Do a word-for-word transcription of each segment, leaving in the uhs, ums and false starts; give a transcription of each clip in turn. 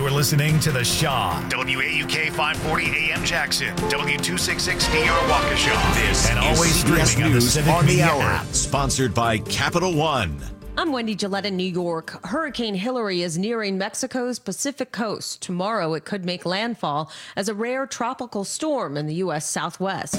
You're listening to The Shaw. W A U K five forty A M Jackson. W two sixty-six D R Waukesha. This and always streaming on the Civic on the Media hour. app. Sponsored by Capital One. I'm Wendy Gillette in New York. Hurricane Hilary is nearing Mexico's Pacific coast. Tomorrow, it could make landfall as a rare tropical storm in the U S Southwest.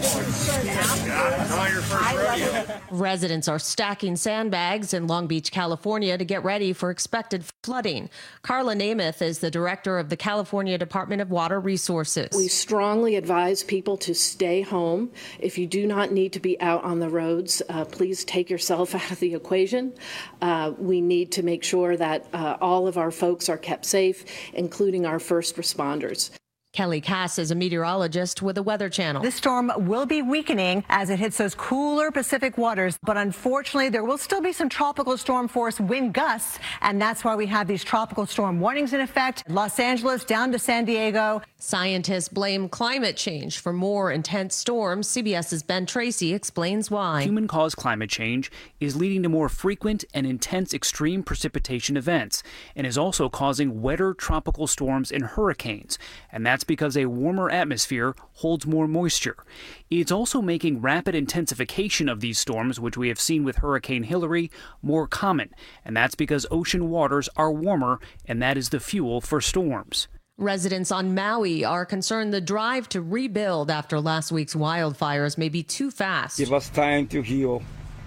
Residents are stacking sandbags in Long Beach, California to get ready for expected flooding. Carla Namath is the director of the California Department of Water Resources. We strongly advise people to stay home. If you do not need to be out on the roads, uh, please take yourself out of the equation. Uh, we need to make sure that uh, all of our folks are kept safe, including our first responders. Kelly Cass is a meteorologist with the Weather Channel. This storm will be weakening as it hits those cooler Pacific waters, but unfortunately there will still be some tropical storm force wind gusts, and that's why we have these tropical storm warnings in effect. Los Angeles down to San Diego. Scientists blame climate change for more intense storms. CBS's Ben Tracy explains why. Human-caused climate change is leading to more frequent and intense extreme precipitation events and is also causing wetter tropical storms and hurricanes, and that's because a warmer atmosphere holds more moisture. It's also making rapid intensification of these storms, which we have seen with Hurricane Hilary, more common, and that's because ocean waters are warmer, and that is the fuel for storms. Residents on Maui are concerned the drive to rebuild after last week's wildfires may be too fast. Give us time to heal,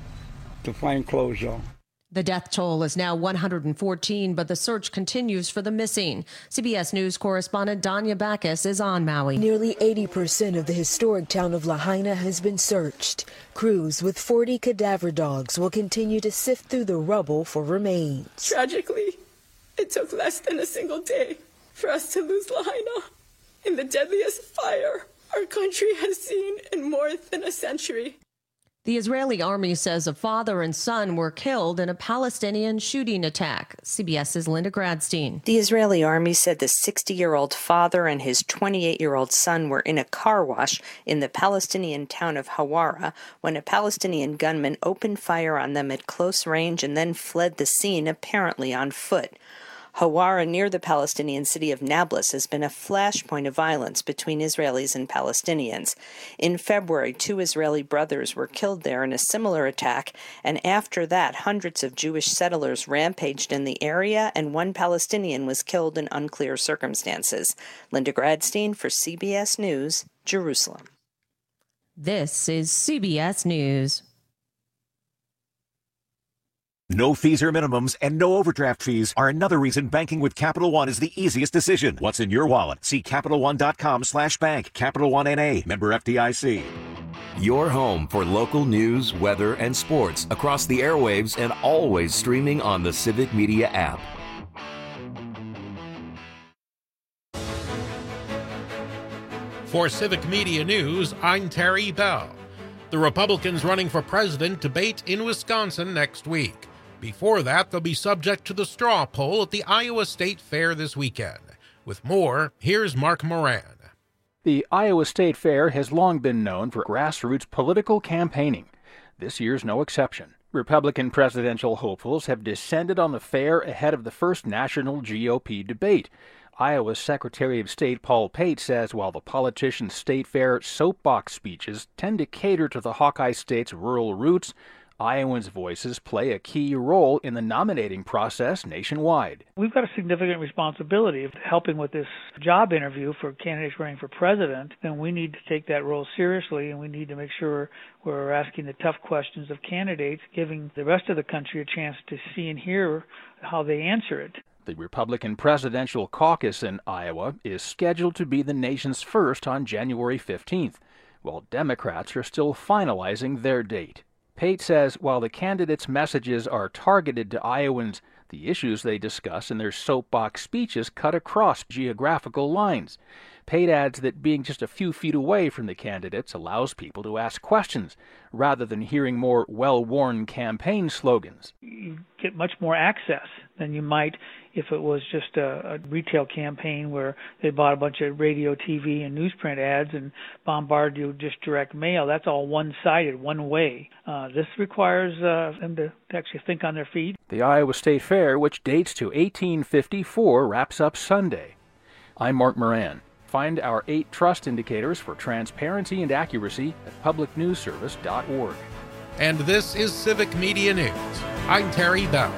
to find closure. The death toll is now one hundred fourteen, but the search continues for the missing. C B S News correspondent Danya Backus is on Maui. Nearly eighty percent of the historic town of Lahaina has been searched. Crews with forty cadaver dogs will continue to sift through the rubble for remains. Tragically, it took less than a single day for us to lose Lahaina in the deadliest fire our country has seen in more than a century. The Israeli army says a father and son were killed in a Palestinian shooting attack. CBS's Linda Gradstein. The Israeli army said the sixty-year-old father and his twenty-eight-year-old son were in a car wash in the Palestinian town of Hawara when a Palestinian gunman opened fire on them at close range and then fled the scene, apparently on foot. Hawara, near the Palestinian city of Nablus, has been a flashpoint of violence between Israelis and Palestinians. In February, two Israeli brothers were killed there in a similar attack, and after that, hundreds of Jewish settlers rampaged in the area, and one Palestinian was killed in unclear circumstances. Linda Gradstein for C B S News, Jerusalem. This is C B S News. No fees or minimums and no overdraft fees are another reason banking with Capital One is the easiest decision. What's in your wallet? See CapitalOne.com slash bank. Capital One N A. Member F D I C. Your home for local news, weather, and sports across the airwaves and always streaming on the Civic Media app. For Civic Media News, I'm Terry Bell. The Republicans running for president debate in Wisconsin next week. Before that, they'll be subject to the straw poll at the Iowa State Fair this weekend. With more, here's Mark Moran. The Iowa State Fair has long been known for grassroots political campaigning. This year's no exception. Republican presidential hopefuls have descended on the fair ahead of the first national G O P debate. Iowa's Secretary of State Paul Pate says while the politicians' State Fair soapbox speeches tend to cater to the Hawkeye State's rural roots, Iowans' voices play a key role in the nominating process nationwide. We've got a significant responsibility of helping with this job interview for candidates running for president, and we need to take that role seriously, and we need to make sure we're asking the tough questions of candidates, giving the rest of the country a chance to see and hear how they answer it. The Republican Presidential Caucus in Iowa is scheduled to be the nation's first on January fifteenth, while Democrats are still finalizing their date. Pate says while the candidates' messages are targeted to Iowans, the issues they discuss in their soapbox speeches cut across geographical lines. Pate adds that being just a few feet away from the candidates allows people to ask questions, rather than hearing more well-worn campaign slogans. You get much more access than you might if it was just a, a retail campaign where they bought a bunch of radio, T V, and newsprint ads and bombarded you with just direct mail. That's all one-sided, one way. Uh, this requires uh, them to, to actually think on their feet. The Iowa State Fair, which dates to eighteen fifty-four, wraps up Sunday. I'm Mark Moran. Find our eight trust indicators for transparency and accuracy at public news service dot org. And this is Civic Media News. I'm Terry Bell.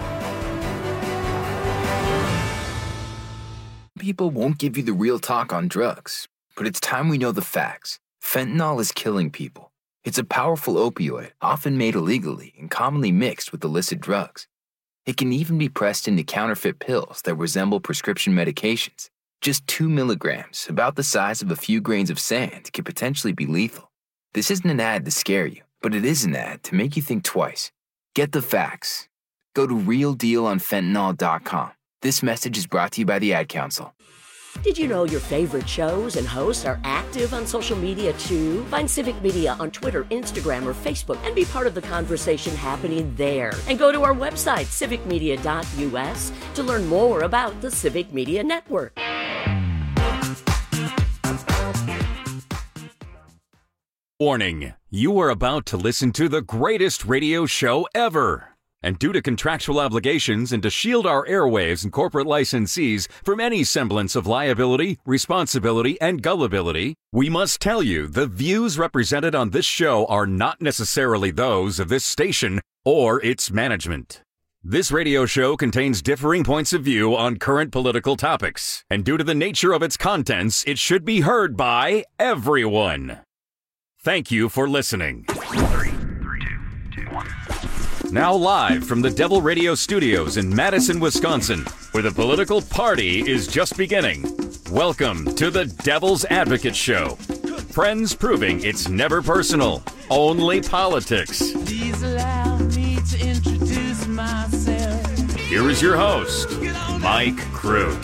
People won't give you the real talk on drugs, but it's time we know the facts. Fentanyl is killing people. It's a powerful opioid, often made illegally and commonly mixed with illicit drugs. It can even be pressed into counterfeit pills that resemble prescription medications. Just two milligrams, about the size of a few grains of sand, could potentially be lethal. This isn't an ad to scare you, but it is an ad to make you think twice. Get the facts. Go to real deal on fentanyl dot com. This message is brought to you by the Ad Council. Did you know your favorite shows and hosts are active on social media too? Find Civic Media on Twitter, Instagram, or Facebook and be part of the conversation happening there. And go to our website, civic media dot u s, to learn more about the Civic Media Network. Warning, you are about to listen to the greatest radio show ever. And due to contractual obligations and to shield our airwaves and corporate licensees from any semblance of liability, responsibility, and gullibility, we must tell you the views represented on this show are not necessarily those of this station or its management. This radio show contains differing points of view on current political topics, and due to the nature of its contents, it should be heard by everyone. Thank you for listening. Three, three, two, two, one. Now live from the Devil Radio Studios in Madison, Wisconsin, where the political party is just beginning. Welcome to the Devil's Advocate Show. Friends proving it's never personal, only politics. Please allow me to introduce myself. Here is your host, Mike Crute.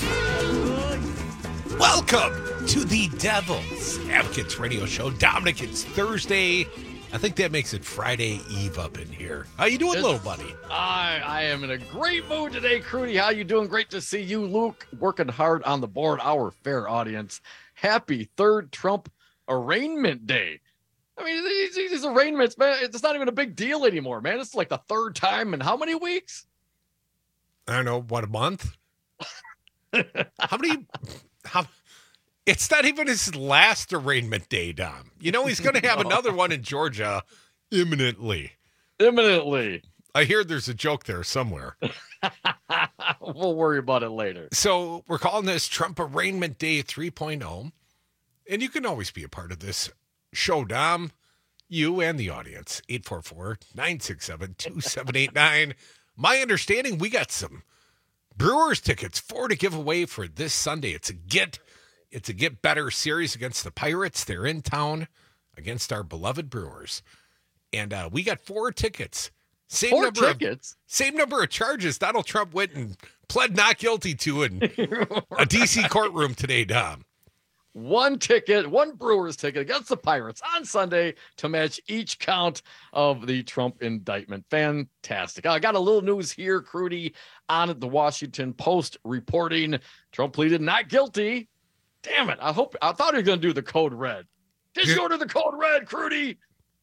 Welcome to the Devil's Advocates Radio Show. Dominic, it's Thursday. I think that makes it Friday Eve up in here. How you doing, it's, little buddy? I, I am in a great mood today, Crudy. How you doing? Great to see you, Luke, working hard on the board, our fair audience. Happy third Trump arraignment day. I mean, these, these arraignments, man, it's not even a big deal anymore, man. It's like the third time in how many weeks? I don't know, what, a month? How many... How... It's not even his last arraignment day, Dom. You know, he's going to have no. another one in Georgia imminently. Imminently. I hear there's a joke there somewhere. We'll worry about it later. So we're calling this Trump Arraignment Day three point oh. And you can always be a part of this show, Dom. You and the audience. eight four four, nine six seven, two seven eight nine. My understanding, we got some Brewers tickets, four to give away for this Sunday. It's a get... It's a Get Better series against the Pirates. They're in town against our beloved Brewers. And uh, we got four tickets. Same four number tickets? Of, same number of charges Donald Trump went and pled not guilty to in a D C courtroom today, Dom. One ticket, one Brewers ticket against the Pirates on Sunday to match each count of the Trump indictment. Fantastic. I got a little news here, Crudy, on the Washington Post reporting Trump pleaded not guilty. Damn it. I hope I thought he was going to do the code red. Did you order the code red, Crudy?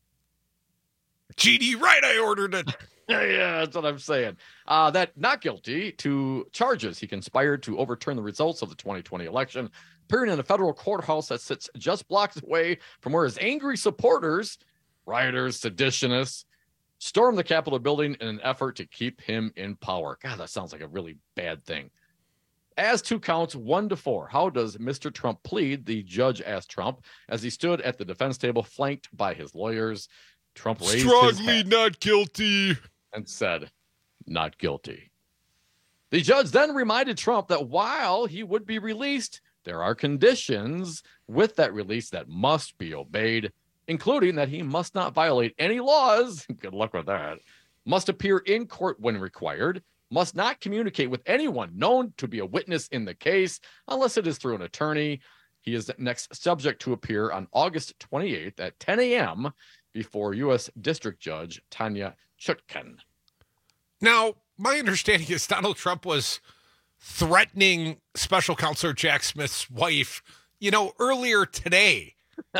G D, right, I ordered it. Yeah, that's what I'm saying. Uh, that not guilty to charges. He conspired to overturn the results of the twenty twenty election, appearing in a federal courthouse that sits just blocks away from where his angry supporters, rioters, seditionists, stormed the Capitol building in an effort to keep him in power. God, that sounds like a really bad thing. As to counts one to four, how does Mister Trump plead? The judge asked Trump as he stood at the defense table, flanked by his lawyers. Trump raised Strongly his hand not guilty and said, not guilty. The judge then reminded Trump that while he would be released, there are conditions with that release that must be obeyed, including that he must not violate any laws. Good luck with that. Must appear in court when required. Must not communicate with anyone known to be a witness in the case unless it is through an attorney. He is next subject to appear on August twenty-eighth at ten a.m. before U S District Judge Tanya Chutkan. Now, my understanding is Donald Trump was threatening Special Counselor Jack Smith's wife, you know, earlier today.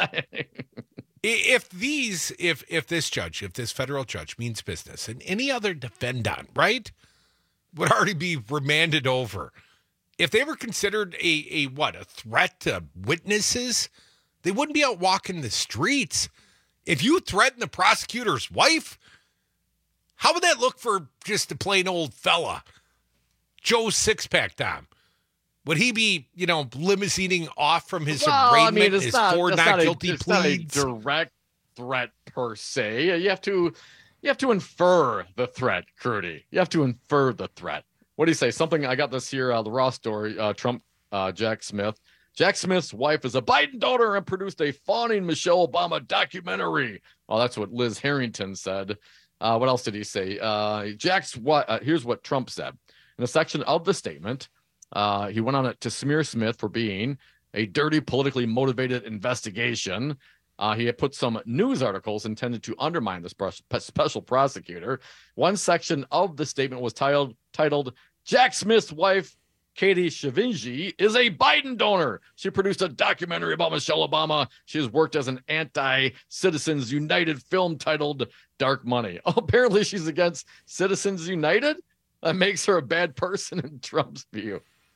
If these, if if this judge, if this federal judge means business, and any other defendant, right, would already be remanded over. If they were considered a, a what, a threat to witnesses, they wouldn't be out walking the streets. If you threaten the prosecutor's wife, how would that look for just a plain old fella? Joe Sixpack, Tom. Would he be, you know, limousining off from his well, arraignment, I mean, it's his not, four it's not, not guilty a, it's pleas? Not a direct threat per se. You have to, you have to infer the threat, Crudy. You have to infer the threat. What do you say? Something, I got this here, uh, the Raw story, uh, Trump, uh, Jack Smith. Jack Smith's wife is a Biden donor and produced a fawning Michelle Obama documentary. Oh, that's what Liz Harrington said. Uh, what else did he say? Uh, Jack's what? Uh, here's what Trump said. In a section of the statement, uh, he went on it to smear Smith for being a dirty, politically motivated investigation. Uh, he had put some news articles intended to undermine this special prosecutor. One section of the statement was titled, titled Jack Smith's wife, Katie Shavinji, is a Biden donor. She produced a documentary about Michelle Obama. She has worked as an anti-Citizens United film titled Dark Money. Oh, apparently she's against Citizens United? That makes her a bad person in Trump's view.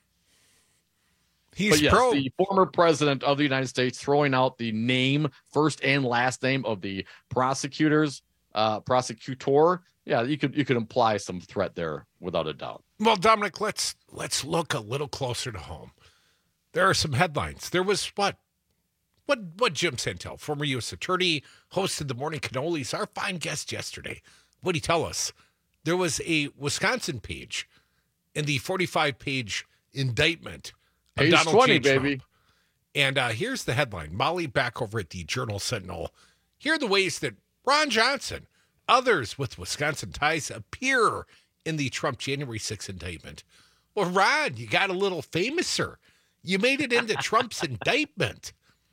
He's but yes, pro. The former president of the United States throwing out the name, first and last name of the prosecutors, uh, prosecutor. Yeah, you could you could imply some threat there without a doubt. Well, Dominic, let's let's look a little closer to home. There are some headlines. There was what? What what Jim Santel, former U S attorney, hosted the Morning Cannolis, our fine guest yesterday. What did he tell us? There was a Wisconsin page in the forty-five page indictment of Page Donald twenty, J. Trump. baby. And uh, here's the headline. Molly back over at the Journal Sentinel. Here are the ways that Ron Johnson, others with Wisconsin ties, appear in the Trump January sixth indictment. Well, Ron, you got a little famouser. You made it into Trump's indictment.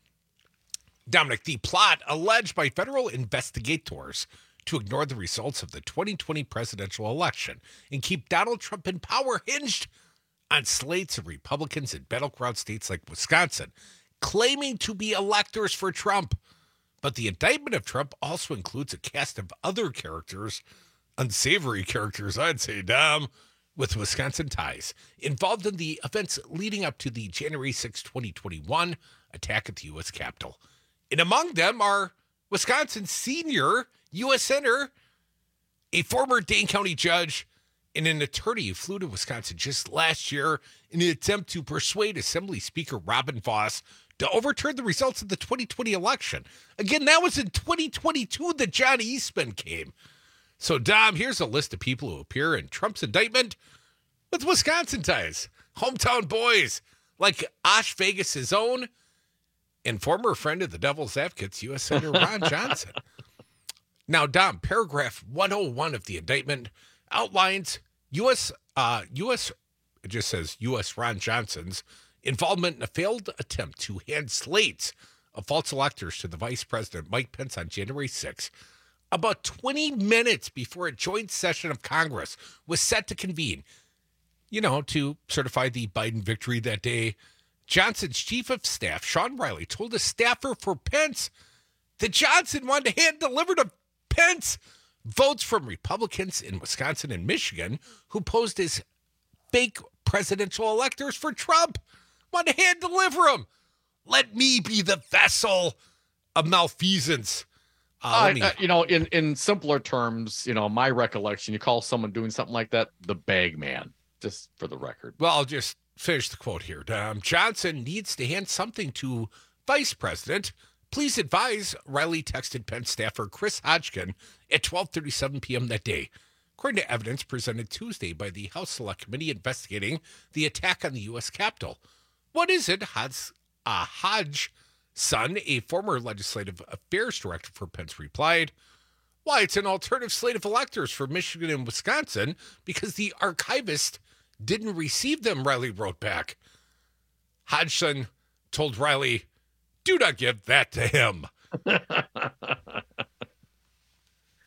Dominic, the plot alleged by federal investigators to ignore the results of the twenty twenty presidential election and keep Donald Trump in power hinged on slates of Republicans in battleground states like Wisconsin, claiming to be electors for Trump. But the indictment of Trump also includes a cast of other characters, unsavory characters, I'd say, Dom, with Wisconsin ties, involved in the events leading up to the January sixth, twenty twenty-one attack at the U S Capitol. And among them are Wisconsin's senior U S Senator, a former Dane County judge, and an attorney who flew to Wisconsin just last year in an attempt to persuade Assembly Speaker Robin Vos to overturn the results of the twenty twenty election. Again, that was in twenty twenty-two that John Eastman came. So, Dom, here's a list of people who appear in Trump's indictment with Wisconsin ties. Hometown boys like Osh Vegas' own and former friend of the Devil's Advocates, U S Senator Ron Johnson. Now, Dom, paragraph one oh one of the indictment outlines U S, uh, U S, it just says U S Ron Johnson's involvement in a failed attempt to hand slates of false electors to the Vice President Mike Pence on January sixth, about twenty minutes before a joint session of Congress was set to convene, you know, to certify the Biden victory that day. Johnson's chief of staff, Sean Riley, told a staffer for Pence that Johnson wanted to hand deliver to Pence votes from Republicans in Wisconsin and Michigan who posed as fake presidential electors for Trump. Want to hand deliver them. Let me be the vessel of malfeasance. Uh, Uh, uh, you know, in, in simpler terms, you know, my recollection, you call someone doing something like that the bag man, just for the record. Well, I'll just finish the quote here. Um, Johnson needs to hand something to Vice President. Please advise, Riley texted Pence staffer Chris Hodgkin at twelve thirty-seven p.m. that day. According to evidence presented Tuesday by the House Select Committee investigating the attack on the U S Capitol. What is it, Hodge, uh, Hodge son, a former legislative affairs director for Pence, replied, why, it's an alternative slate of electors for Michigan and Wisconsin because the archivist didn't receive them, Riley wrote back. Hodgson told Riley, do not give that to him.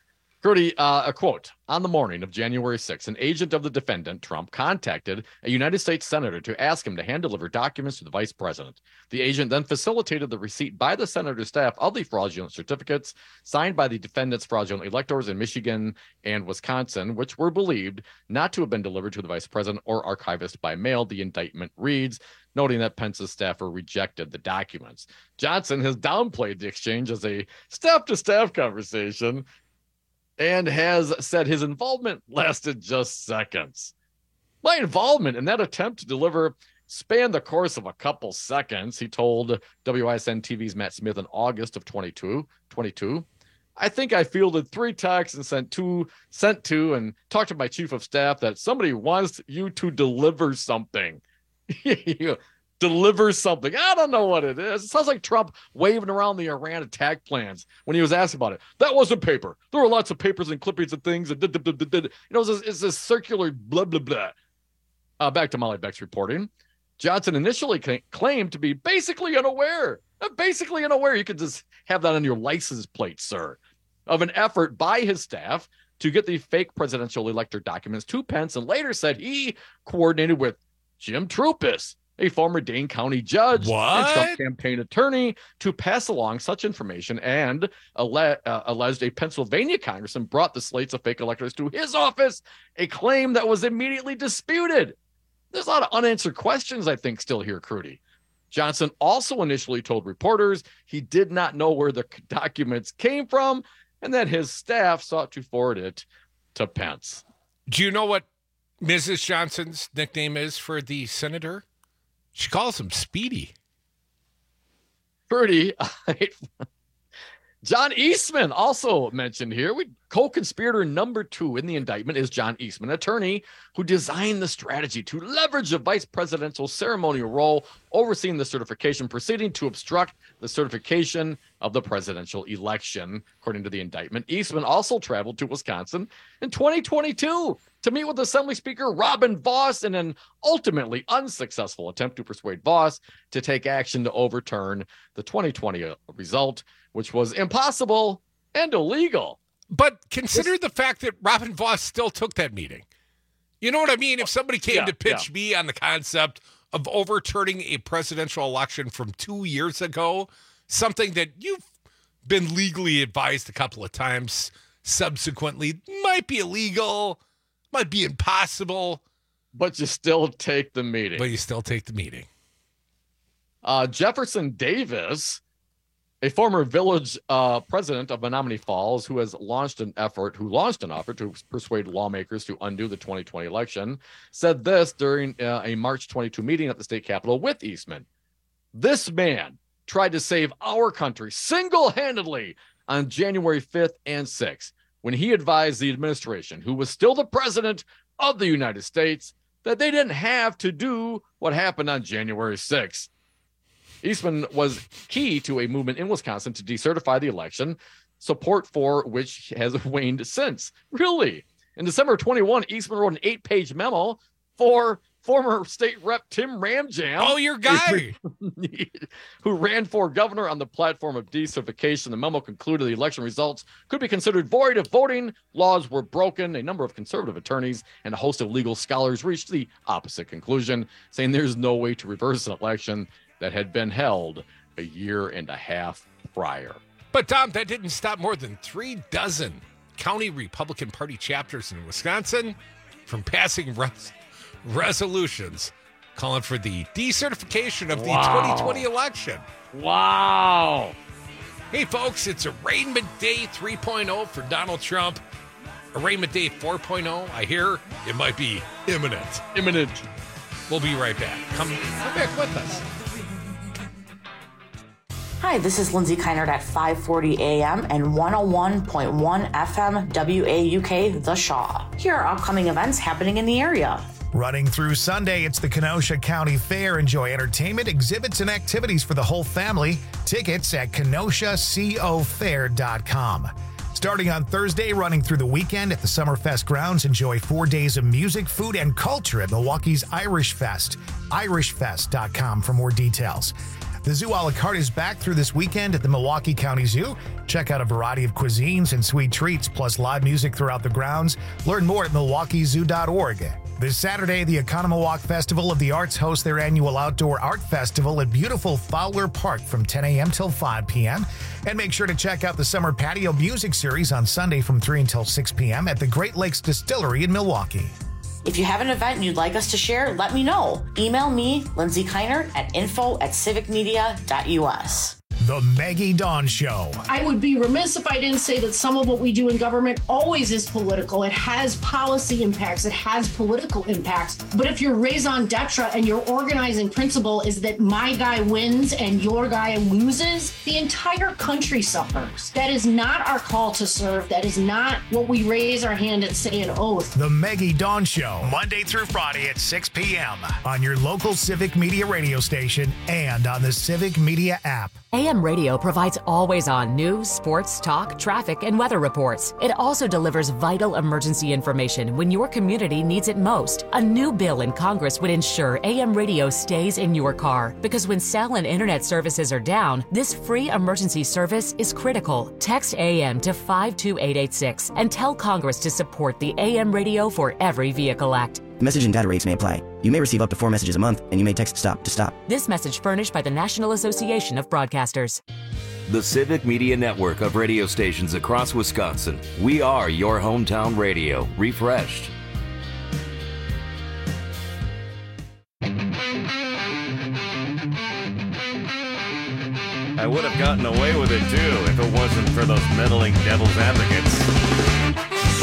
Crudy, uh, a quote, on the morning of January sixth, an agent of the defendant, Trump, contacted a United States senator to ask him to hand deliver documents to the vice president. The agent then facilitated the receipt by the senator's staff of the fraudulent certificates signed by the defendant's fraudulent electors in Michigan and Wisconsin, which were believed not to have been delivered to the vice president or archivist by mail, the indictment reads, noting that Pence's staffer rejected the documents. Johnson has downplayed the exchange as a staff-to-staff conversation and has said his involvement lasted just seconds. My involvement in that attempt to deliver spanned the course of a couple seconds, he told W I S N T V's Matt Smith in August of twenty-two. I think I fielded three texts and sent two, sent two and talked to my chief of staff that somebody wants you to deliver something. Deliver something. I don't know what it is. It sounds like Trump waving around the Iran attack plans when he was asked about it. That wasn't paper. There were lots of papers and clippings and things. And did, did, did, did. You know, it's this, it's this circular blah, blah, blah. Uh, back to Molly Beck's reporting. Johnson initially c- claimed to be basically unaware. Uh, basically unaware. You could just have that on your license plate, sir, of an effort by his staff to get the fake presidential elector documents to Pence, and later said he coordinated with Jim Troupis, a former Dane County judge what? and Trump campaign attorney, to pass along such information, and alle- uh, alleged a Pennsylvania congressman brought the slates of fake electors to his office, a claim that was immediately disputed. There's a lot of unanswered questions, I think, still here, Crudy. Johnson also initially told reporters he did not know where the documents came from and that his staff sought to forward it to Pence. Do you know what Missus Johnson's nickname is for the senator? She calls him Speedy. Pretty. John Eastman also mentioned here. We co-conspirator number two in the indictment is John Eastman, attorney who designed the strategy to leverage the vice presidential ceremonial role overseeing the certification proceeding to obstruct the certification of the presidential election, according to the indictment. Eastman also traveled to Wisconsin in twenty twenty-two to meet with Assembly Speaker Robin Vos in an ultimately unsuccessful attempt to persuade Vos to take action to overturn the twenty twenty result, which was impossible and illegal. But consider this, the fact that Robin Vos still took that meeting. You know what I mean? If somebody came yeah, to pitch yeah. me on the concept of overturning a presidential election from two years ago, something that you've been legally advised a couple of times subsequently might be illegal, might be impossible. But you still take the meeting. But you still take the meeting. Uh, Jefferson Davis, a former village uh, president of Menominee Falls, who has launched an effort, who launched an effort to persuade lawmakers to undo the twenty twenty election, said this during uh, a March twenty-two meeting at the state capitol with Eastman. This man tried to save our country single-handedly on January fifth and sixth, when he advised the administration, who was still the president of the United States, that they didn't have to do what happened on January sixth. Eastman was key to a movement in Wisconsin to decertify the election, support for which has waned since. Really? In December twenty-one, Eastman wrote an eight-page memo for former state rep Tim Ramjam. Oh, your guy. Who ran for governor on the platform of decertification. The memo concluded the election results could be considered void if voting laws were broken. A number of conservative attorneys and a host of legal scholars reached the opposite conclusion, saying there's no way to reverse an election that had been held a year and a half prior. But, Tom, that didn't stop more than three dozen county Republican Party chapters in Wisconsin from passing res- resolutions calling for the decertification of the wow. twenty twenty election. Wow. Hey, folks, it's Arraignment Day three point oh for Donald Trump. Arraignment Day four point oh, I hear it might be imminent. Imminent. We'll be right back. Come, come back with us. Hi, this is Lindsay Keinert at five forty a.m. and one oh one point one F M W A U K The Shaw. Here are upcoming events happening in the area. Running through Sunday, it's the Kenosha County Fair. Enjoy entertainment, exhibits, and activities for the whole family. Tickets at kenosha co fair dot com. Starting on Thursday, running through the weekend at the Summerfest grounds, enjoy four days of music, food, and culture at Milwaukee's Irish Fest. irish fest dot com for more details. The Zoo a la carte is back through this weekend at the Milwaukee County Zoo. Check out a variety of cuisines and sweet treats, plus live music throughout the grounds. Learn more at milwaukee zoo dot org. This Saturday, the Economawalk Festival of the Arts hosts their annual outdoor art festival at beautiful Fowler Park from ten a.m. till five p.m. And make sure to check out the Summer Patio Music Series on Sunday from three until six p.m. at the Great Lakes Distillery in Milwaukee. If you have an event you'd like us to share, let me know. Email me, Lindsay Keinert, at info at civic media dot u s. The Maggie Dawn Show. I would be remiss if I didn't say that some of what we do in government always is political. It has policy impacts. It has political impacts. But if your raison d'etre and your organizing principle is that my guy wins and your guy loses, the entire country suffers. That is not our call to serve. That is not what we raise our hand and say an oath. The Maggie Dawn Show, Monday through Friday at six p.m. on your local Civic Media radio station and on the Civic Media app. A M Radio provides always-on news, sports, talk, traffic, and weather reports. It also delivers vital emergency information when your community needs it most. A new bill in Congress would ensure A M Radio stays in your car, because when cell and internet services are down, this free emergency service is critical. Text A M to five two eight eight six and tell Congress to support the A M Radio for Every Vehicle Act. Message and data rates may apply. You may receive up to four messages a month, and you may text STOP to stop. This message furnished by the National Association of Broadcasters. The Civic Media Network of radio stations across Wisconsin. We are your hometown radio, refreshed. I would have gotten away with it, too, if it wasn't for those meddling devil's advocates.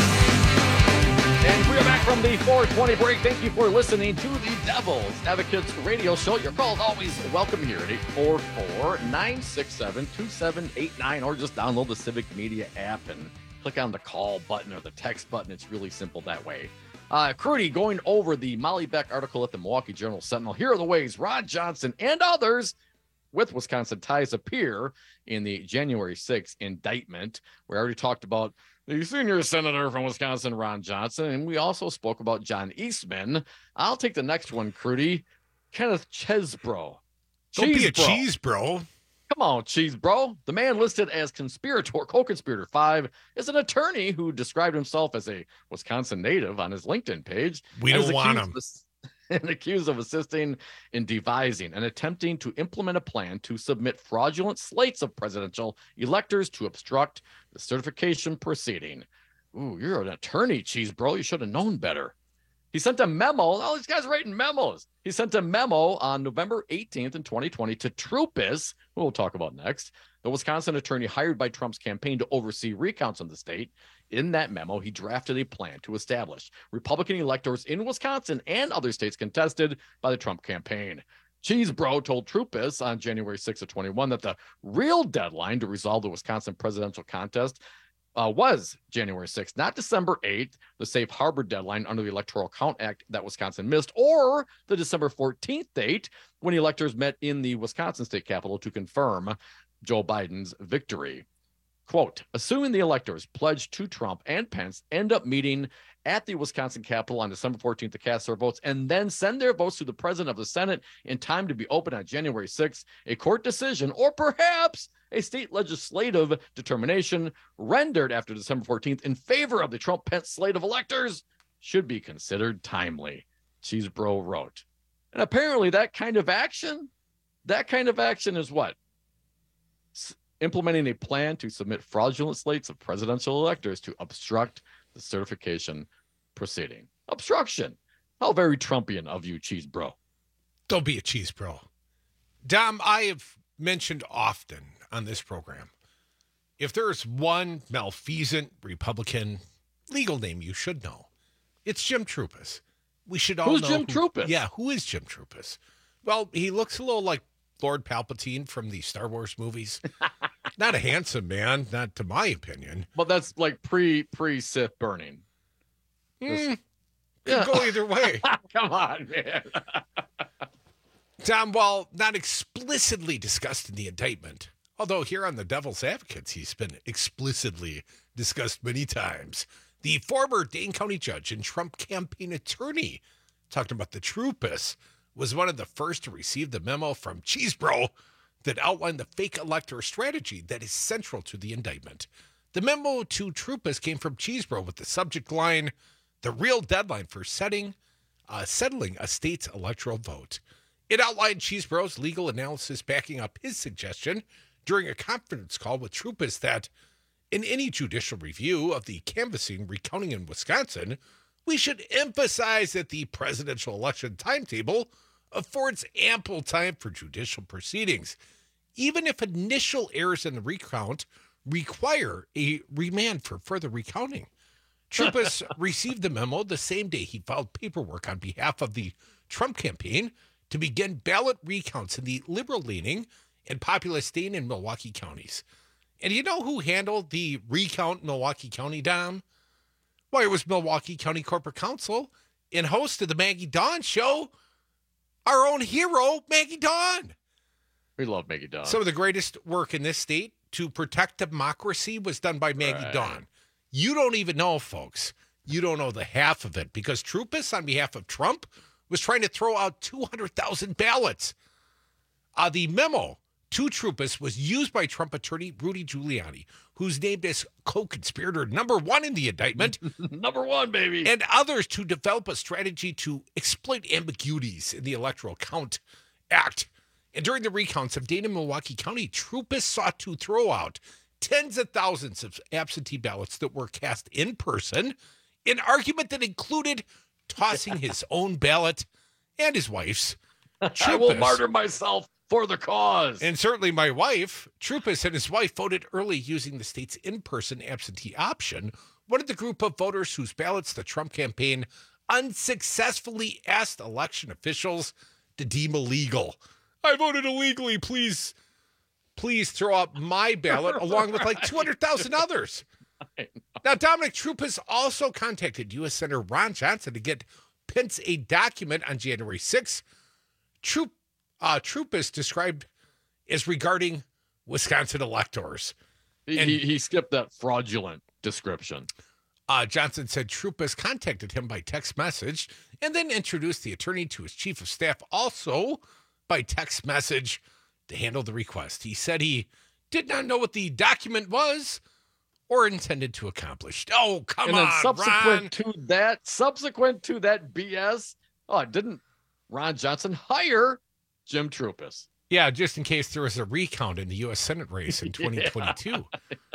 And we're back from the four twenty break. Thank you for listening to the Devil's Advocates radio show. Your call is always welcome here at eight four four, nine six seven, two seven eight nine, or just download the Civic Media app and click on the call button or the text button. It's really simple that way. Uh, Crudy going over the Molly Beck article at the Milwaukee Journal Sentinel. Here are the ways Ron Johnson and others with Wisconsin ties appear in the January sixth indictment. We already talked about the senior senator from Wisconsin, Ron Johnson, and we also spoke about John Eastman. I'll take the next one, Crudy. Kenneth Chesebro. Don't be a cheese bro. Come on, cheese bro. The man listed as conspirator, co-conspirator five is an attorney who described himself as a Wisconsin native on his LinkedIn page. We don't want him. And accused of assisting in devising and attempting to implement a plan to submit fraudulent slates of presidential electors to obstruct the certification proceeding. Ooh, you're an attorney, cheese bro. You should have known better. He sent a memo. All these guys writing memos. He sent a memo on November eighteenth in twenty twenty to Troupis, who we'll talk about next, the Wisconsin attorney hired by Trump's campaign to oversee recounts in the state. In that memo, he drafted a plan to establish Republican electors in Wisconsin and other states contested by the Trump campaign. Cheesebro told Troupis on January sixth of twenty-one that the real deadline to resolve the Wisconsin presidential contest uh, was January sixth, not December eighth, the safe harbor deadline under the Electoral Count Act that Wisconsin missed, or the December fourteenth date when electors met in the Wisconsin state capitol to confirm Joe Biden's victory. Quote, assuming the electors pledged to Trump and Pence end up meeting at the Wisconsin Capitol on December fourteenth to cast their votes and then send their votes to the president of the Senate in time to be open on January sixth, a court decision or perhaps a state legislative determination rendered after December fourteenth in favor of the Trump-Pence slate of electors should be considered timely, Cheesebro wrote. And apparently that kind of action, that kind of action is what? S- implementing a plan to submit fraudulent slates of presidential electors to obstruct the certification proceeding. Obstruction. How very Trumpian of you, cheese bro. Don't be a cheese bro. Dom, I have mentioned often on this program, if there's one malfeasant Republican legal name you should know, it's Jim Troupis. We should all Who's know. Jim who, Troupis? Yeah, who is Jim Troupis? Well, he looks a little like Lord Palpatine from the Star Wars movies. Not a handsome man, not to my opinion. But that's like pre pre Sith burning. Mm, yeah. Go either way. Come on, man. Tom, while not explicitly discussed in the indictment, although here on the Devil's Advocates, he's been explicitly discussed many times, the former Dane County judge and Trump campaign attorney, talking about the Troupis, was one of the first to receive the memo from Cheesebro that outlined the fake elector strategy that is central to the indictment. The memo to Troupas came from Chesebro with the subject line, "The real deadline for setting, uh, settling a state's electoral vote." It outlined Chesebro's legal analysis backing up his suggestion during a conference call with Troupas that in any judicial review of the canvassing recounting in Wisconsin, we should emphasize that the presidential election timetable affords ample time for judicial proceedings, even if initial errors in the recount require a remand for further recounting. Troupas received the memo the same day he filed paperwork on behalf of the Trump campaign to begin ballot recounts in the liberal-leaning and populous Dane and Milwaukee counties. And you know who handled the recount in Milwaukee County, Dom? Well, it was Milwaukee County Corporate Counsel and host of the Maggie Dawn Show, our own hero, Maggie Dawn. We love Maggie Dawn. Some of the greatest work in this state to protect democracy was done by Maggie Right. Dawn. You don't even know, folks. You don't know the half of it because Troupas, on behalf of Trump, was trying to throw out two hundred thousand ballots. Uh, the memo to Troupas was used by Trump attorney Rudy Giuliani, who's named as co-conspirator number one in the indictment. Number one, baby. And others to develop a strategy to exploit ambiguities in the Electoral Count Act. And during the recounts of Dane and Milwaukee County, Troupas sought to throw out tens of thousands of absentee ballots that were cast in person, an argument that included tossing his own ballot and his wife's. Troupas, I will martyr myself for the cause. And certainly my wife, Troupas and his wife voted early using the state's in-person absentee option, one of the group of voters whose ballots the Trump campaign unsuccessfully asked election officials to deem illegal. I voted illegally, please, please throw out my ballot along with like two hundred thousand others. Now, Dominic Troupas also contacted U S Senator Ron Johnson to get Pence a document on January sixth. Troop, uh, Troupas described as regarding Wisconsin electors. He, And- he, he skipped that fraudulent description. Uh, Johnson said Troupas contacted him by text message and then introduced the attorney to his chief of staff also by text message to handle the request. He said he did not know what the document was or intended to accomplish. Oh, come and then on, subsequent Ron. to that, subsequent to that B S, oh, didn't Ron Johnson hire Jim Troupas? Yeah, just in case there was a recount in the U S Senate race in twenty twenty-two.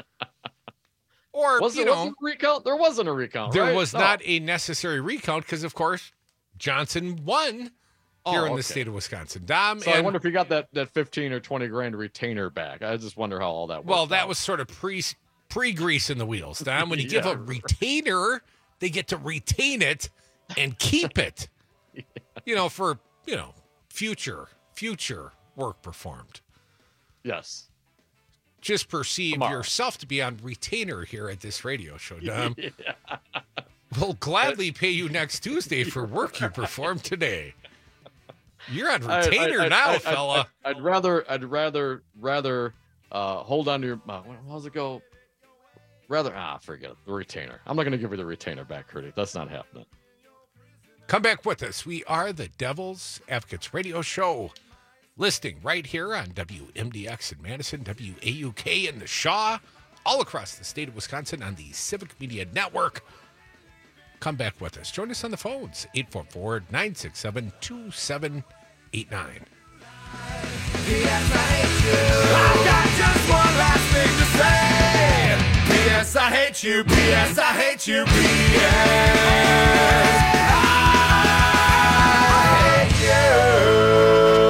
Or, Was you there know, wasn't a recount? There wasn't a recount. there right? was No. not a necessary recount because, of course, Johnson won Oh, here in okay. the state of Wisconsin. Dom, So I and- wonder if he got that, that fifteen or twenty grand retainer back. I just wonder how all that worked. Well, that out. was sort of pre pre grease in the wheels. Don, when you give Yeah. a retainer, they get to retain it and keep it. You know, for you know future future work performed. Yes. Just perceive Tomorrow. yourself to be on retainer here at this radio show, Dom. Yeah. We'll gladly pay you next Tuesday for work you performed today. You're on I- I- retainer I- now, I- I- fella. I'd, I'd rather, I'd rather, rather uh, hold on to your. Uh, how's it go? Rather, ah, forget it. The retainer. I'm not going to give you the retainer back, Curdy. That's not happening. Come back with us. We are the Devil's Advocates Radio Show. Listing right here on W M D X in Madison, W A U K in the Shaw, all across the state of Wisconsin on the Civic Media Network. Come back with us. Join us on the phones, eight four four, nine six seven, two seven eight nine. P S I hate you. I've got just one last thing to say. P S I hate you. P S I hate you. P S I hate you.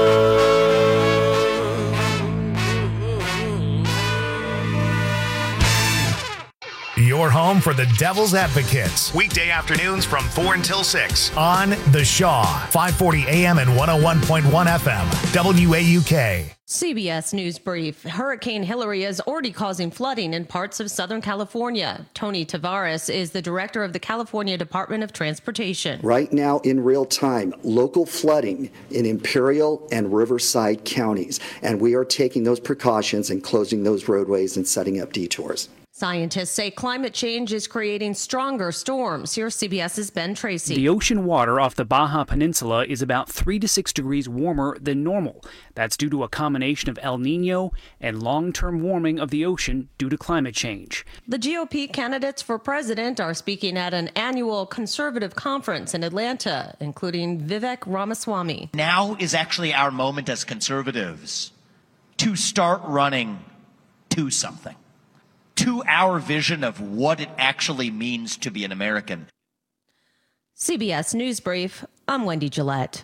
Your home for the Devil's Advocates. Weekday afternoons from four until six on The Shaw, five forty A M and one oh one point one F M, W A U K. C B S News Brief. Hurricane Hilary is already causing flooding in parts of Southern California. Tony Tavares is the director of the California Department of Transportation. Right now, in real time, local flooding in Imperial and Riverside counties. And we are taking those precautions and closing those roadways and setting up detours. Scientists say climate change is creating stronger storms. Here's CBS's Ben Tracy. The ocean water off the Baja Peninsula is about three to six degrees warmer than normal. That's due to a combination of El Nino and long-term warming of the ocean due to climate change. The G O P candidates for president are speaking at an annual conservative conference in Atlanta, including Vivek Ramaswamy. Now is actually our moment as conservatives to start running to something. To our vision of what it actually means to be an American. C B S News Brief, I'm Wendy Gillette.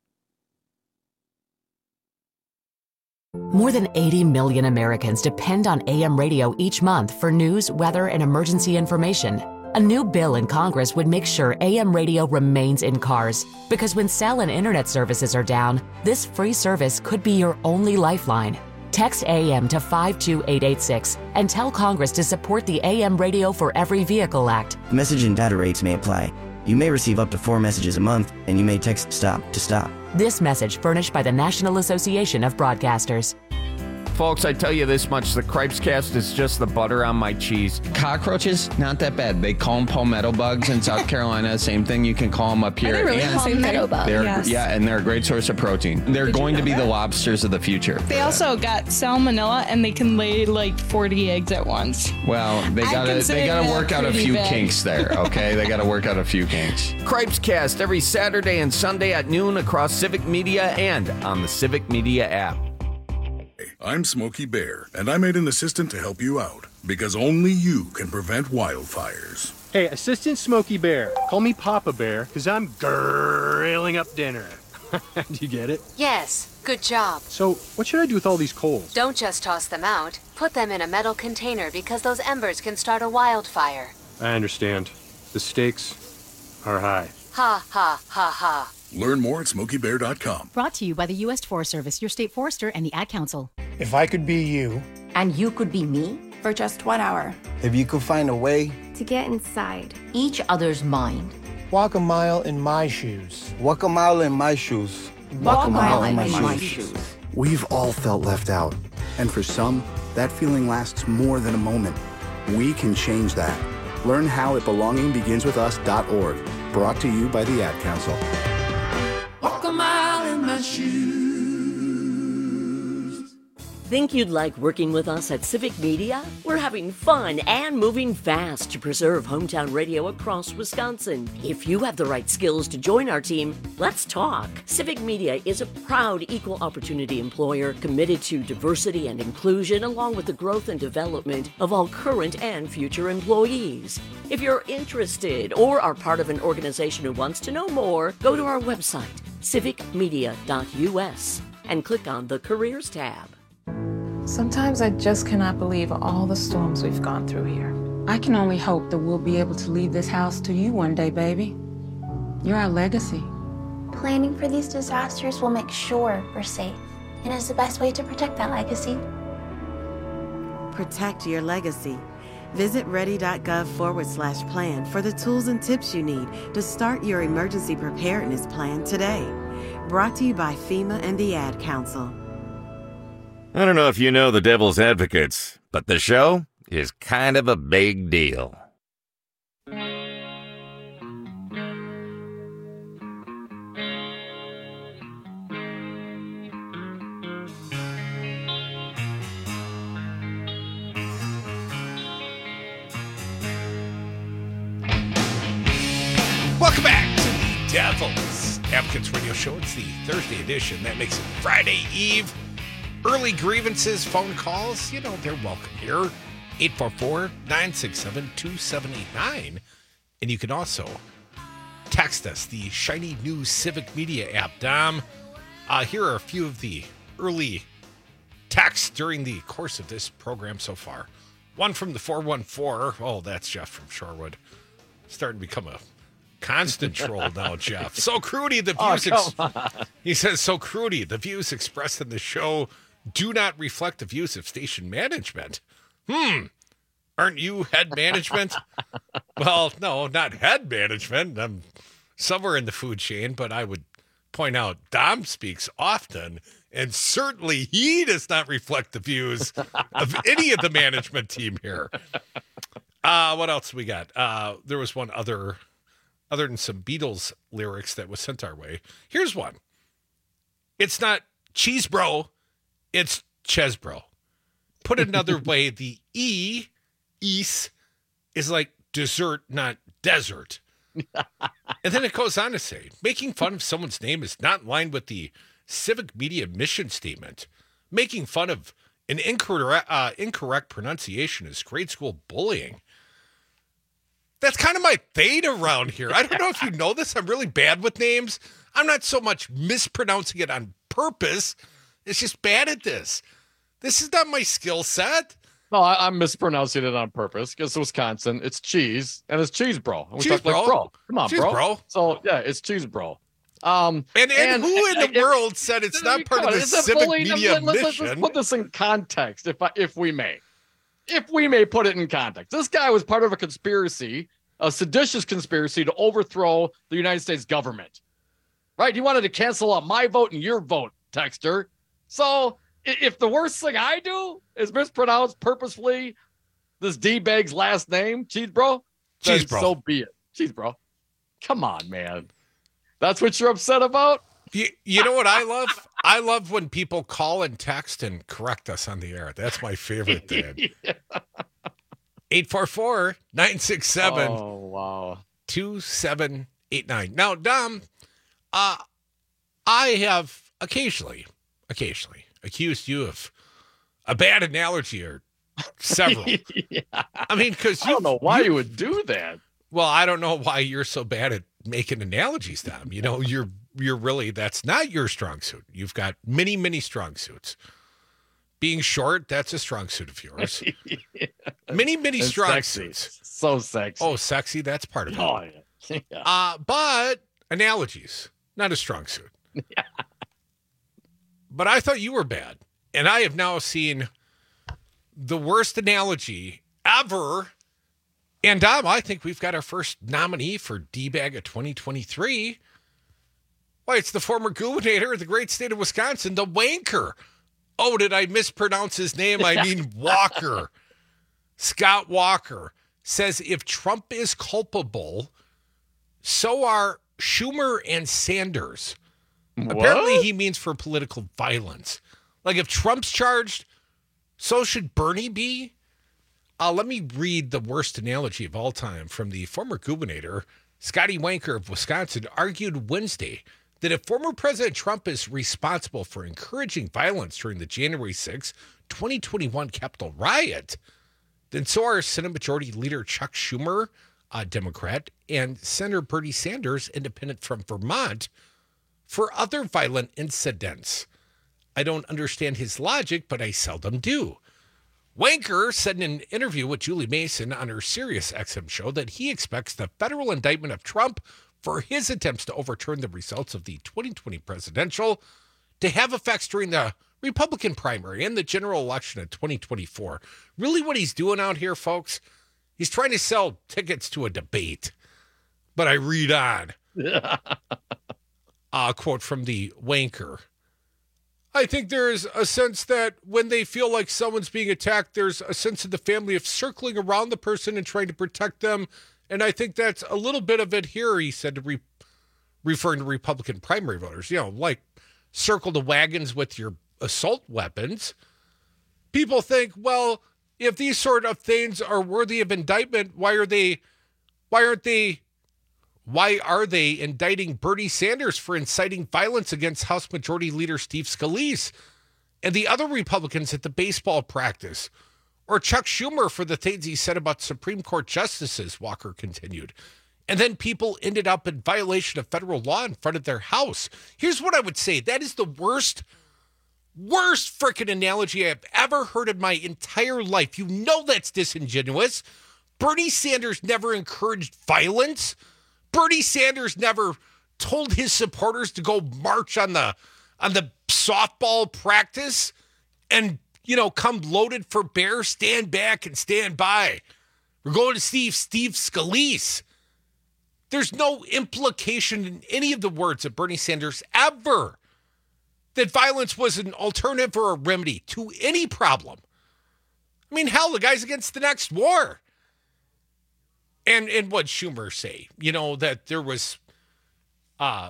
More than eighty million Americans depend on A M radio each month for news, weather, and emergency information. A new bill in Congress would make sure A M radio remains in cars, because when cell and internet services are down, this free service could be your only lifeline. Text A M to five two eight eight six and tell Congress to support the A M Radio for Every Vehicle Act. Message and data rates may apply. You may receive up to four messages a month, and you may text STOP to stop. This message furnished by the National Association of Broadcasters. Folks, I tell you this much, the Cripes Cast is just the butter on my cheese. Cockroaches, not that bad. They call them palmetto bugs in South Carolina. Same thing, you can call them up here. Are they really and palmetto bugs? they're, Yes. Yeah, and they're a great source of protein. They're Did you going to know be that? the lobsters of the future. They also got salmonella, and they can lay like forty eggs at once. Well, they I gotta consider they gotta that work out a pretty few big. kinks there, okay? They gotta work out a few kinks. Cripes Cast every Saturday and Sunday at noon across Civic Media and on the Civic Media app. I'm Smokey Bear, and I made an assistant to help you out, because only you can prevent wildfires. Hey, Assistant Smokey Bear, call me Papa Bear, because I'm grilling up dinner. Do you get it? Yes, good job. So, what should I do with all these coals? Don't just toss them out. Put them in a metal container because those embers can start a wildfire. I understand. The stakes are high. Ha ha ha ha. Learn more at smokey bear dot com. Brought to you by the U S Forest Service, your state forester, and the Ad Council. If I could be you. And you could be me? For just one hour. If you could find a way. To get inside. Each other's mind. Walk a mile in my shoes. Walk a mile in my shoes. Walk a mile in my, my shoes. shoes. We've all felt left out. And for some, that feeling lasts more than a moment. We can change that. Learn how at belonging begins with us dot org. Brought to you by the Ad Council. Walk a mile in my shoes. Think you'd like working with us at Civic Media? We're having fun and moving fast to preserve hometown radio across Wisconsin. If you have the right skills to join our team, let's talk. Civic Media is a proud equal opportunity employer committed to diversity and inclusion, along with the growth and development of all current and future employees. If you're interested or are part of an organization who wants to know more, go to our website, civic media dot U S, and click on the Careers tab. Sometimes I just cannot believe all the storms we've gone through here. I can only hope that we'll be able to leave this house to you one day, baby. You're our legacy. Planning for these disasters will make sure we're safe. And is the best way to protect that legacy. Protect your legacy. Visit ready.gov forward slash plan for the tools and tips you need to start your emergency preparedness plan today. Brought to you by FEMA and the Ad Council. I don't know if you know the Devil's Advocates, but the show is kind of a big deal. Welcome back to the Devil's Advocates Radio Show. It's the Thursday edition. That makes it Friday Eve. Early grievances, phone calls, you know, they're welcome here. eight four four, nine six seven, two seven eight nine. And you can also text us, the shiny new Civic Media app. Dom, uh, here are a few of the early texts during the course of this program so far. One from the four one four. Oh, that's Jeff from Shorewood. Starting to become a constant troll now, Jeff. So Crudy, the views. Oh, ex- he says, so Crudy, the views expressed in the show do not reflect the views of station management. Hmm. Aren't you head management? Well, no, not head management. I'm somewhere in the food chain, but I would point out Dom speaks often, and certainly he does not reflect the views of any of the management team here. Uh, what else we got? Uh, there was one other, other than some Beatles lyrics that was sent our way. Here's one. It's not cheese bro, it's Ches bro. Put another way, the E, East, is like dessert, not desert. And then it goes on to say, making fun of someone's name is not in line with the civic media mission statement. Making fun of an incorrect, uh, incorrect pronunciation is grade school bullying. That's kind of my thing around here. I don't know if you know this. I'm really bad with names. I'm not so much mispronouncing it on purpose. It's just bad at this. This is not my skill set. No, I, I'm mispronouncing it on purpose because Wisconsin, it's cheese and it's cheese, bro. And we cheese, talk bro. Like bro. Come on, cheese, bro. bro. So yeah, it's cheese, bro. Um, and, and, and who in and, the and, world said it's not part of the civic media let's, mission? Let's, let's put this in context, if I, if we may, if we may put it in context. This guy was part of a conspiracy, a seditious conspiracy to overthrow the United States government. Right? He wanted to cancel out my vote and your vote, Texter. So if the worst thing I do is mispronounce purposefully this D-bag's last name, cheese bro, cheese bro, so be it. Cheese bro. Come on, man. That's what you're upset about? You, you know what I love? I love when people call and text and correct us on the air. That's my favorite thing. eight four four, nine six seven, oh, wow. two seven eight nine. Now, Dom, uh, I have occasionally, occasionally accused you of a bad analogy or several. yeah. I mean, because I don't know why you, you would do that. Well, I don't know why you're so bad at making analogies, Dom. You know, you're you're really, that's not your strong suit. You've got many, many strong suits. Being short, that's a strong suit of yours. yeah. Many, many and strong sexy. suits. So sexy. Oh, sexy, that's part of it. Oh, yeah. yeah. Uh, but analogies, not a strong suit. Yeah. But I thought you were bad. And I have now seen the worst analogy ever. And Dom, I think we've got our first nominee for D-Bag of twenty twenty-three. Why, it's the former gubernator of the great state of Wisconsin, the wanker. Oh, did I mispronounce his name? I mean Walker. Scott Walker says if Trump is culpable, so are Schumer and Sanders. What? Apparently he means for political violence. Like if Trump's charged, so should Bernie be? Uh, let me read the worst analogy of all time from the former gubernator, Scotty Wanker of Wisconsin, argued Wednesday that if former President Trump is responsible for encouraging violence during the January sixth, twenty twenty-one Capitol riot, then so are Senate Majority Leader Chuck Schumer, a Democrat, and Senator Bernie Sanders, independent from Vermont, for other violent incidents. I don't understand his logic, but I seldom do. Wanker said in an interview with Julie Mason on her Sirius X M show that he expects the federal indictment of Trump for his attempts to overturn the results of the twenty twenty presidential to have effects during the Republican primary and the general election in twenty twenty-four. Really what he's doing out here, folks, he's trying to sell tickets to a debate. But I read on. A quote from the Wanker. I think there is a sense that when they feel like someone's being attacked, there's a sense of the family of circling around the person and trying to protect them. And I think that's a little bit of it here, he said, to re- referring to Republican primary voters. You know, like circle the wagons with your assault weapons. People think, well, if these sort of things are worthy of indictment, why are they, why aren't they, why are they indicting Bernie Sanders for inciting violence against House Majority Leader Steve Scalise and the other Republicans at the baseball practice? Or Chuck Schumer for the things he said about Supreme Court justices, Walker continued. And then people ended up in violation of federal law in front of their house. Here's what I would say. That is the worst, worst freaking analogy I've ever heard in my entire life. You know that's disingenuous. Bernie Sanders never encouraged violence. Bernie Sanders never told his supporters to go march on the on the softball practice and, you know, come loaded for bear, stand back and stand by. We're going to Steve, Steve Scalise. There's no implication in any of the words of Bernie Sanders ever that violence was an alternative or a remedy to any problem. I mean, hell, the guy's against the next war. And and what Schumer say, you know, that there was uh,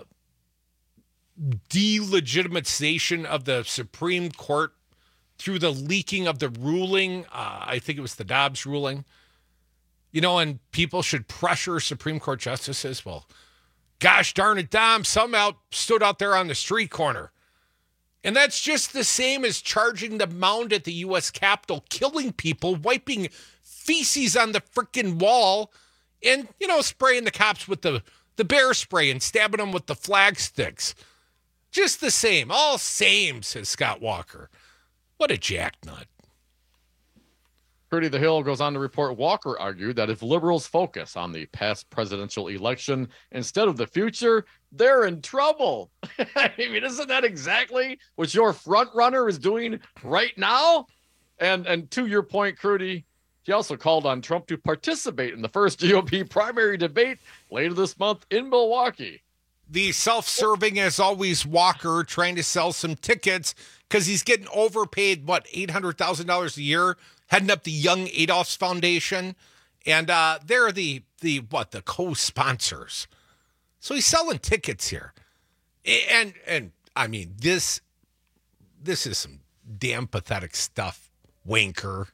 delegitimization of the Supreme Court through the leaking of the ruling. Uh, I think it was the Dobbs ruling. You know, and people should pressure Supreme Court justices. Well, gosh darn it, Dom, some out stood out there on the street corner. And that's just the same as charging the mound at the U S Capitol, killing people, wiping feces on the frickin' wall, and, you know, spraying the cops with the, the bear spray and stabbing them with the flag sticks. Just the same. All same, says Scott Walker. What a jacknut. Curdy the Hill goes on to report Walker argued that if liberals focus on the past presidential election instead of the future, they're in trouble. I mean, isn't that exactly what your front runner is doing right now? And and to your point, Curdy, he also called on Trump to participate in the first G O P primary debate later this month in Milwaukee. The self-serving, as always, Walker trying to sell some tickets because he's getting overpaid, what, eight hundred thousand dollars a year, heading up the Young Adolphs Foundation. And uh, they're the, the, what, the co-sponsors. So he's selling tickets here. And, and I mean, this, this is some damn pathetic stuff, wanker.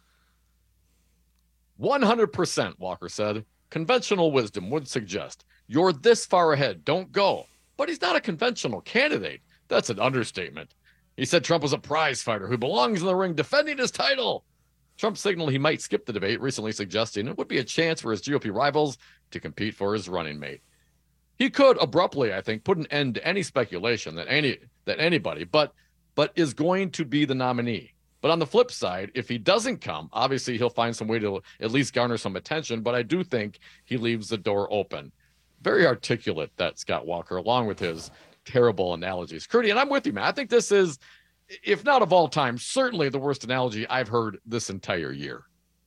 one hundred percent, Walker said. Conventional wisdom would suggest you're this far ahead, don't go. But he's not a conventional candidate. That's an understatement. He said Trump was a prize fighter who belongs in the ring defending his title. Trump signaled he might skip the debate, recently suggesting it would be a chance for his G O P rivals to compete for his running mate. He could abruptly, I think, put an end to any speculation that any that anybody, but but is going to be the nominee. But on the flip side, if he doesn't come, obviously he'll find some way to at least garner some attention. But I do think he leaves the door open. Very articulate, that Scott Walker, along with his terrible analogies. Curdy, and I'm with you, man. I think this is, if not of all time, certainly the worst analogy I've heard this entire year.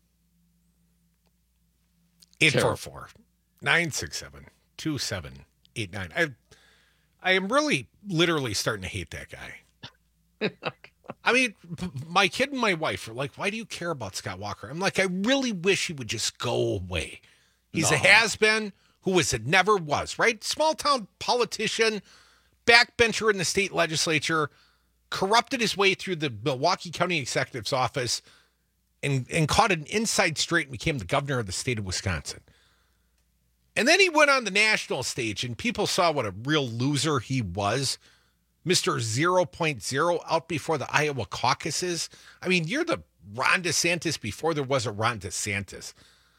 eight four four, nine six seven, two seven eight nine. I I am really literally starting to hate that guy. I mean, my kid and my wife are like, why do you care about Scott Walker? I'm like, I really wish he would just go away. He's No. a has-been who was it never was, right? Small town politician, backbencher in the state legislature, corrupted his way through the Milwaukee County Executive's office and, and caught an inside straight and became the governor of the state of Wisconsin. And then he went on the national stage and people saw what a real loser he was. Mister zero point zero out before the Iowa caucuses. I mean, you're the Ron DeSantis before there was a Ron DeSantis.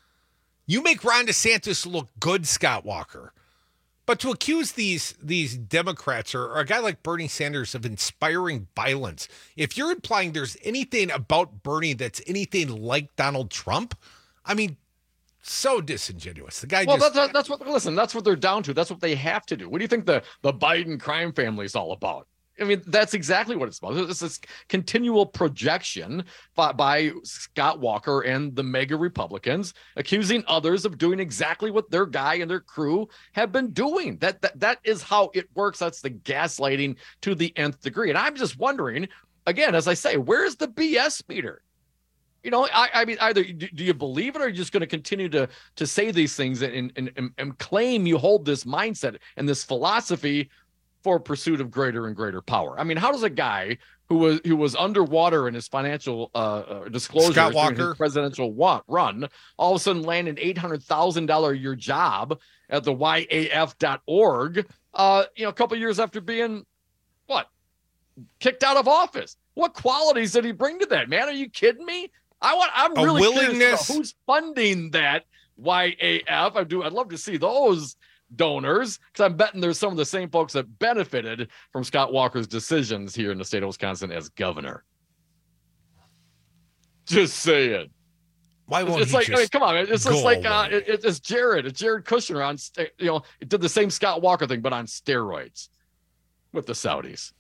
You make Ron DeSantis look good, Scott Walker. But to accuse these these Democrats or, or a guy like Bernie Sanders of inspiring violence, if you're implying there's anything about Bernie that's anything like Donald Trump, I mean, so disingenuous. The guy Well, just... that's, that's what, listen, that's what they're down to. That's what they have to do. What do you think the, the Biden crime family is all about? I mean, that's exactly what it's about. It's this continual projection by, by Scott Walker and the mega Republicans accusing others of doing exactly what their guy and their crew have been doing. That, that, that is how it works. That's the gaslighting to the nth degree. And I'm just wondering, again, as I say, where's the B S meter? You know, I, I mean, either do you believe it or are you just going to continue to to say these things and, and, and, and claim you hold this mindset and this philosophy for pursuit of greater and greater power? I mean, how does a guy who was who was underwater in his financial uh, disclosures Scott during Walker his presidential wa- run all of a sudden land an eight hundred thousand dollars a year job at the Y A F dot org, uh, you know, a couple years after being, what, kicked out of office? What qualities did he bring to that, man? Are you kidding me? I want. I'm A really willingness- curious about who's funding that Y A F. I do. I'd love to see those donors because I'm betting there's some of the same folks that benefited from Scott Walker's decisions here in the state of Wisconsin as governor. Just saying. Why won't it's he like? just I mean, come on, it's just go like uh, away? it, it's Jared. It's Jared Kushner on. st- You know, it did the same Scott Walker thing, but on steroids with the Saudis.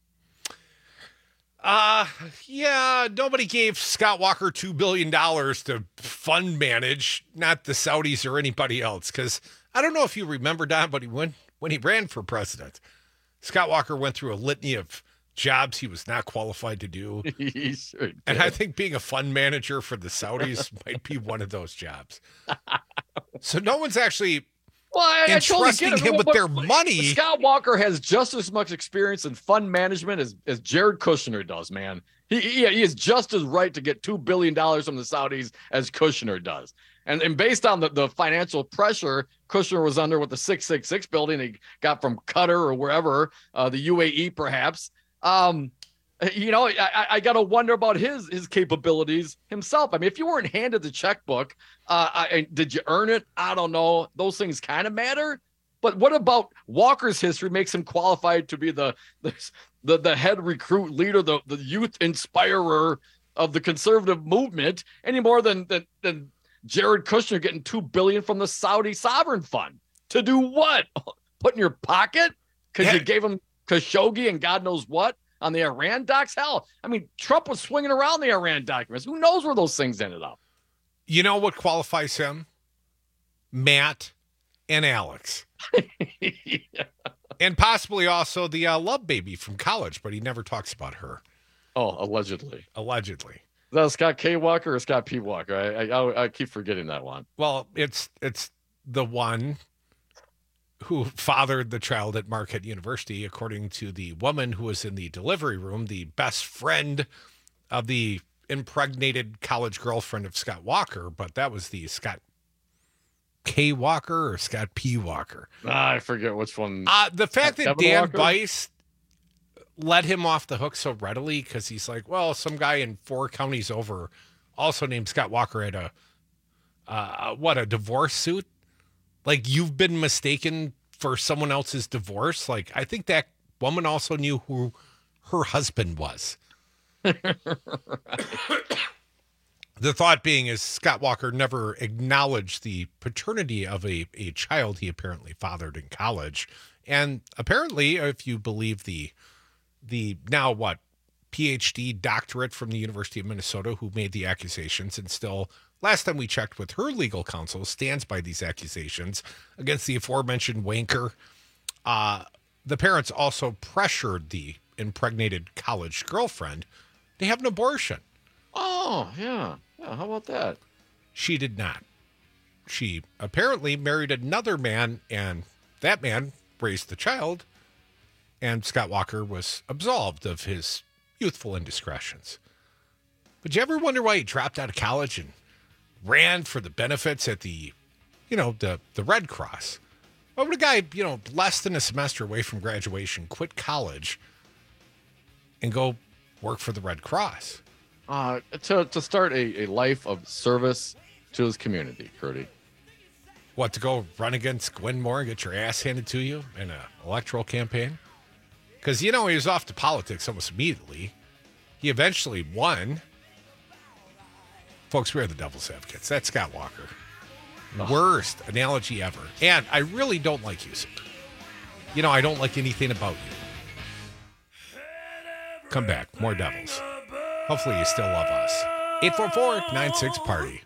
Uh, yeah, nobody gave Scott Walker two billion dollars to fund manage, not the Saudis or anybody else, because I don't know if you remember, Don, but he went, when he ran for president, Scott Walker went through a litany of jobs he was not qualified to do. He sure did. And I think being a fund manager for the Saudis might be one of those jobs. So no one's actually well, I, entrusting I totally him with their money. Scott Walker has just as much experience in fund management as, as Jared Kushner does, man. He, he, he is just as right to get two billion dollars from the Saudis as Kushner does. And, and based on the, the financial pressure Kushner was under with the six six six building he got from Qatar or wherever, uh, the U A E perhaps, um, you know, I, I got to wonder about his his capabilities himself. I mean, if you weren't handed the checkbook, uh, I, did you earn it? I don't know. Those things kind of matter. But what about Walker's history makes him qualified to be the the the, the head recruit leader, the, the youth inspirer of the conservative movement, any more than than, than Jared Kushner getting two billion dollars from the Saudi sovereign fund? To do what? Put in your pocket? Because Yeah. you gave him Khashoggi and God knows what on the Iran docs? Hell, I mean, Trump was swinging around the Iran documents. Who knows where those things ended up? You know what qualifies him? Matt and Alex. Yeah. And possibly also the uh, love baby from college, but he never talks about her. Oh, allegedly. Allegedly. Is that Scott K. Walker or Scott P. Walker? I, I I keep forgetting that one. Well, it's it's the one who fathered the child at Marquette University, according to the woman who was in the delivery room, the best friend of the impregnated college girlfriend of Scott Walker, but that was the Scott K. Walker or Scott P. Walker. Ah, I forget which one. Uh, the fact that Kevin Dan Walker? Bice let him off the hook so readily because he's like, well, some guy in four counties over, also named Scott Walker, had a, uh, what, a divorce suit? Like, you've been mistaken for someone else's divorce? Like, I think that woman also knew who her husband was. The thought being is Scott Walker never acknowledged the paternity of a, a child he apparently fathered in college. And apparently, if you believe the the now what P H D doctorate from the University of Minnesota who made the accusations, and still, last time we checked with her legal counsel, stands by these accusations against the aforementioned wanker. Uh, the parents also pressured the impregnated college girlfriend to have an abortion. Oh, yeah. Yeah, how about that? She did not. She apparently married another man, and that man raised the child, and Scott Walker was absolved of his youthful indiscretions. But you ever wonder why he dropped out of college and ran for the benefits at the, you know, the, the Red Cross? Why would a guy, you know, less than a semester away from graduation, quit college and go work for the Red Cross? Uh, to, to start a, a life of service to his community, Curdy. What, to go run against Gwen Moore and get your ass handed to you in an electoral campaign? Because, you know, he was off to politics almost immediately. He eventually won. Folks, we are the devil's advocates. That's Scott Walker. Worst analogy ever. And I really don't like using it. You know, I don't like anything about you. Come back. More Devils. Hopefully you still love us. eight four four, nine six, party.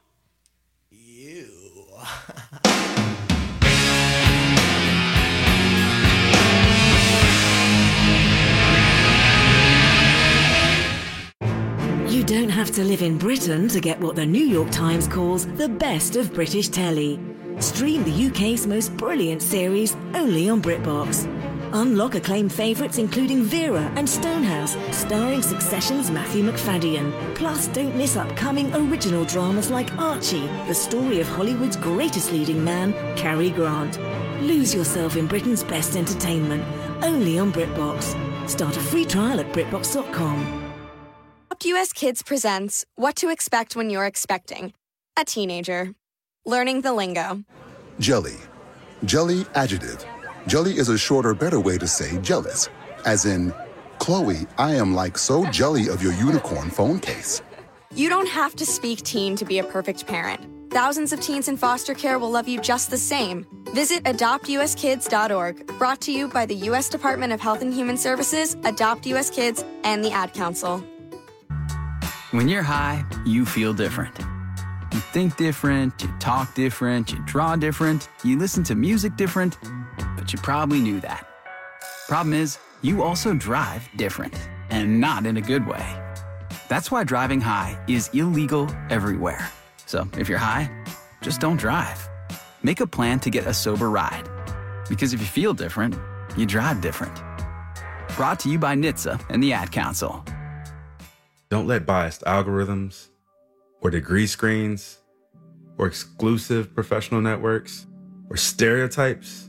You don't have to live in Britain to get what the New York Times calls the best of British telly. Stream the U K's most brilliant series only on BritBox. Unlock acclaimed favourites including Vera and Stonehouse, starring Succession's Matthew McFadden. Plus, don't miss upcoming original dramas like Archie, the story of Hollywood's greatest leading man, Cary Grant. Lose yourself in Britain's best entertainment, only on BritBox. Start a free trial at BritBox dot com. U S Kids presents What to Expect When You're Expecting a Teenager. Learning the lingo. Jelly. Jelly adjective. Jelly is a shorter, better way to say jealous. As in, Chloe, I am like so jelly of your unicorn phone case. You don't have to speak teen to be a perfect parent. Thousands of teens in foster care will love you just the same. Visit adopt u s kids dot org. Brought to you by the U S Department of Health and Human Services, Adopt U S Kids, and the Ad Council. When you're high, you feel different. You think different, you talk different, you draw different, you listen to music different, but you probably knew that. Problem is, you also drive different, and not in a good way. That's why driving high is illegal everywhere. So if you're high, just don't drive. Make a plan to get a sober ride. Because if you feel different, you drive different. Brought to you by N H T S A and the Ad Council. Don't let biased algorithms or degree screens or exclusive professional networks or stereotypes.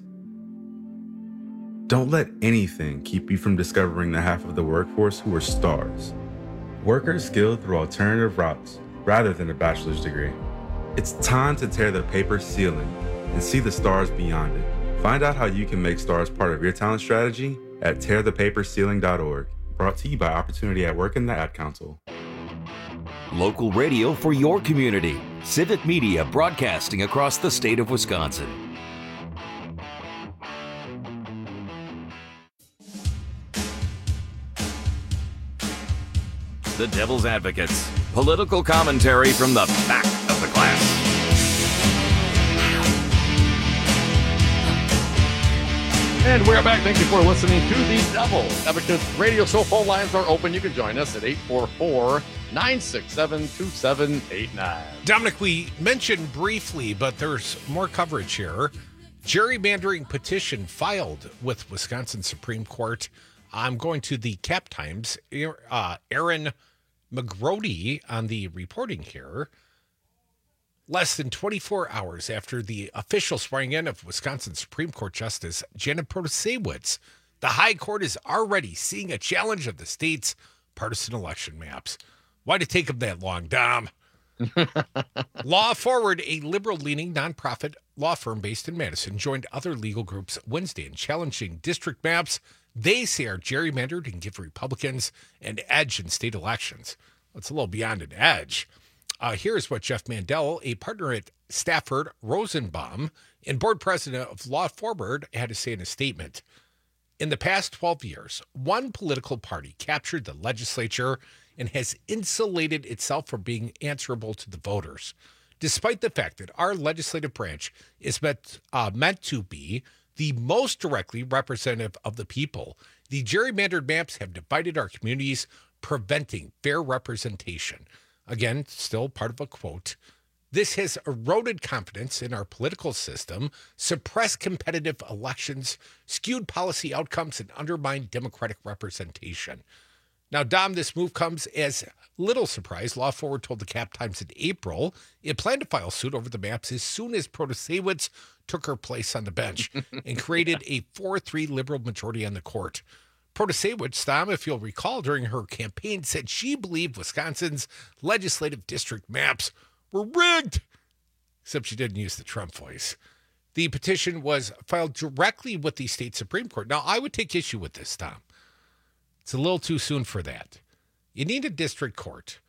Don't let anything keep you from discovering the half of the workforce who are stars. Workers skilled through alternative routes rather than a bachelor's degree. It's time to tear the paper ceiling and see the stars beyond it. Find out how you can make stars part of your talent strategy at tear the paper ceiling dot org. Brought to you by Opportunity at Work and the Ad Council. Local radio for your community. Civic Media broadcasting across the state of Wisconsin. The Devil's Advocates. Political commentary from the back of the class. And we're back. Thank you for listening to the Devil's Advocates radio show. Phone lines are open. You can join us at eight four four, nine six seven, two seven eight nine. Dominic, we mentioned briefly, but there's more coverage here. Gerrymandering petition filed with Wisconsin Supreme Court. I'm going to the Cap Times. Uh, Aaron McGrody on the reporting here. Less than twenty-four hours after the official swearing in of Wisconsin Supreme Court Justice Janet Protasiewicz, the High Court is already seeing a challenge of the state's partisan election maps. Why'd it take them that long, Dom? Law Forward, a liberal-leaning nonprofit law firm based in Madison, joined other legal groups Wednesday in challenging district maps they say are gerrymandered and give Republicans an edge in state elections. That's a little beyond an edge. Uh, here's what Jeff Mandel, a partner at Stafford Rosenbaum and board president of Law Forward, had to say in a statement. In the past twelve years, one political party captured the legislature and has insulated itself from being answerable to the voters, despite the fact that our legislative branch is meant, uh, meant to be the most directly representative of the people. The gerrymandered maps have divided our communities, preventing fair representation. Again, still part of a quote. This has eroded confidence in our political system, suppressed competitive elections, skewed policy outcomes, and undermined democratic representation. Now, Dom, this move comes as little surprise. Law Forward told the Cap Times in April it planned to file suit over the maps as soon as Protasiewicz took her place on the bench and created a four three liberal majority on the court. Protasiewicz, Dom, if you'll recall, during her campaign, said she believed Wisconsin's legislative district maps were rigged, except she didn't use the Trump voice. The petition was filed directly with the state Supreme Court. Now, I would take issue with this, Dom. It's a little too soon for that. You need a district court.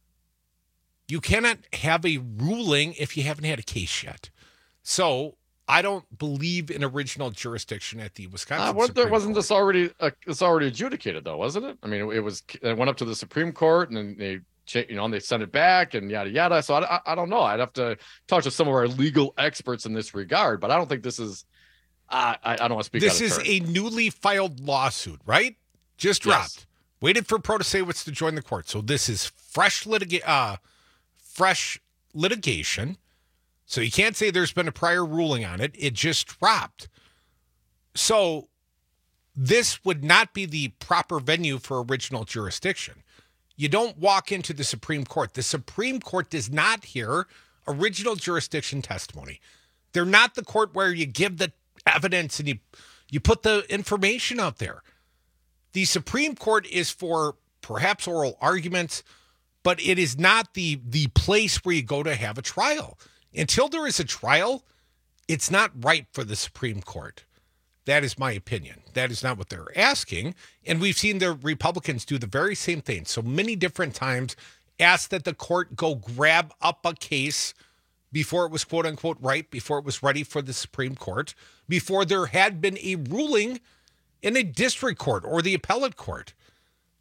You cannot have a ruling if you haven't had a case yet. So I don't believe in original jurisdiction at the Wisconsin uh, what, Supreme wasn't Court. this already uh, it's already adjudicated though, wasn't it? I mean, it, it was it went up to the Supreme Court and then they you know and they sent it back and yada yada. So I, I, I don't know. I'd have to talk to some of our legal experts in this regard, but I don't think this is. Uh, I I don't want to speak. This out of is turn. a newly filed lawsuit, right? Just dropped. Yes. Waited for Protasiewicz to join the court. So this is fresh litiga- uh, fresh litigation. So you can't say there's been a prior ruling on it. It just dropped. So this would not be the proper venue for original jurisdiction. You don't walk into the Supreme Court. The Supreme Court does not hear original jurisdiction testimony. They're not the court where you give the evidence and you you put the information out there. The Supreme Court is for perhaps oral arguments, but it is not the the place where you go to have a trial. Until there is a trial, it's not right for the Supreme Court. That is my opinion. That is not what they're asking. And we've seen the Republicans do the very same thing so many different times, ask that the court go grab up a case before it was quote unquote right, before it was ready for the Supreme Court, before there had been a ruling in a district court or the appellate court.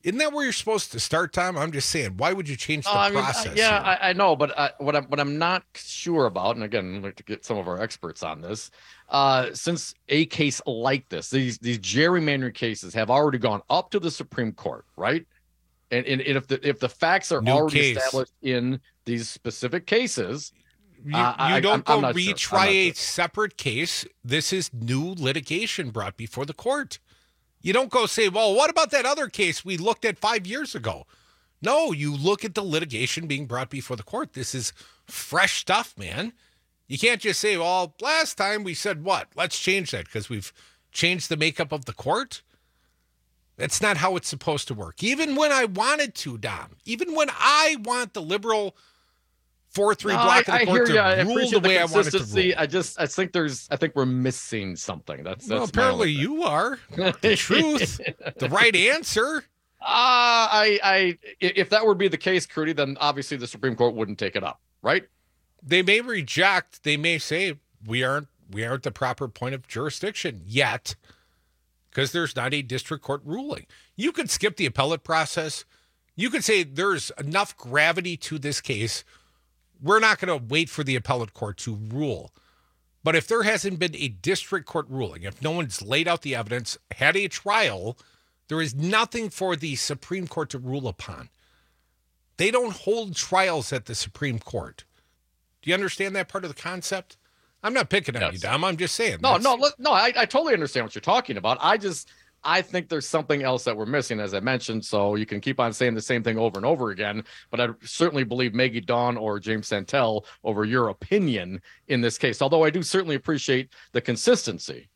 Isn't that where you're supposed to start, Tom? I'm just saying, why would you change the Uh, I mean, uh, process? yeah, here? I, I know, but uh, what I'm what I'm not sure about, and again, I'd like to get some of our experts on this. Uh, since a case like this, these these gerrymandering cases have already gone up to the Supreme Court, right? And and, and if the if the facts are New already case. established in these specific cases, You, uh, I- you don't I'm- I'm go not sure. retry I'm not a sure. separate case. This is new litigation brought before the court. You don't go say, well, what about that other case we looked at five years ago? No, you look at the litigation being brought before the court. This is fresh stuff, man. You can't just say, well, last time we said what? Let's change that because we've changed the makeup of the court. That's not how it's supposed to work. Even when I wanted to, Dom, even when I want the liberal four three No, block I, of the I hear court you. I to rule the appreciate the way I want it to consistency. rule. I just I think there's I think we're missing something. That's, that's Well, my apparently only thing. you are. The truth, the right answer. Uh, I, I, if that would be the case, Crudy, then obviously the Supreme Court wouldn't take it up, right? They may reject. They may say we aren't we aren't the proper point of jurisdiction yet, because there's not a district court ruling. You could skip the appellate process. You could say there's enough gravity to this case. We're not going to wait for the appellate court to rule. But if there hasn't been a district court ruling, if no one's laid out the evidence, had a trial, there is nothing for the Supreme Court to rule upon. They don't hold trials at the Supreme Court. Do you understand that part of the concept? I'm not picking on Yes. you, Dom. I'm just saying. No, That's- no, look, no. I, I totally understand what you're talking about. I just, I think there's something else that we're missing, as I mentioned. So you can keep on saying the same thing over and over again, but I certainly believe Maggie Dawn or James Santel over your opinion in this case. Although I do certainly appreciate the consistency.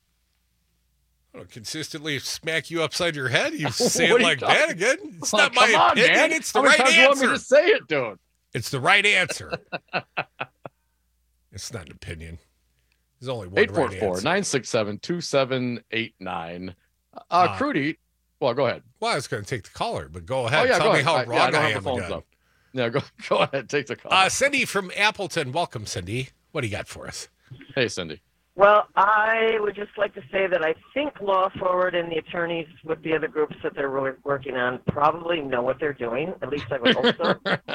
I'll consistently smack you upside your head. You say What it are you like talking- that again. It's Oh, not my come on, opinion. man. It's the How many right times do you want me answer. to say it, dude? It's the right answer. It's not an opinion. There's only one eight four right four, answer. nine six seven, two seven eight nine. Uh, Uh, Crudy, well, go ahead. Well, I was going to take the caller, but go ahead. Oh, yeah, Tell go me ahead. how I- wrong yeah, I don't I have am the phones again. up. Yeah, go, go ahead. Take the call. Uh, Cindy from Appleton. Welcome, Cindy. What do you got for us? Hey, Cindy. Well, I would just like to say that I think Law Forward and the attorneys with the other groups that they're really working on probably know what they're doing. At least I would hope so.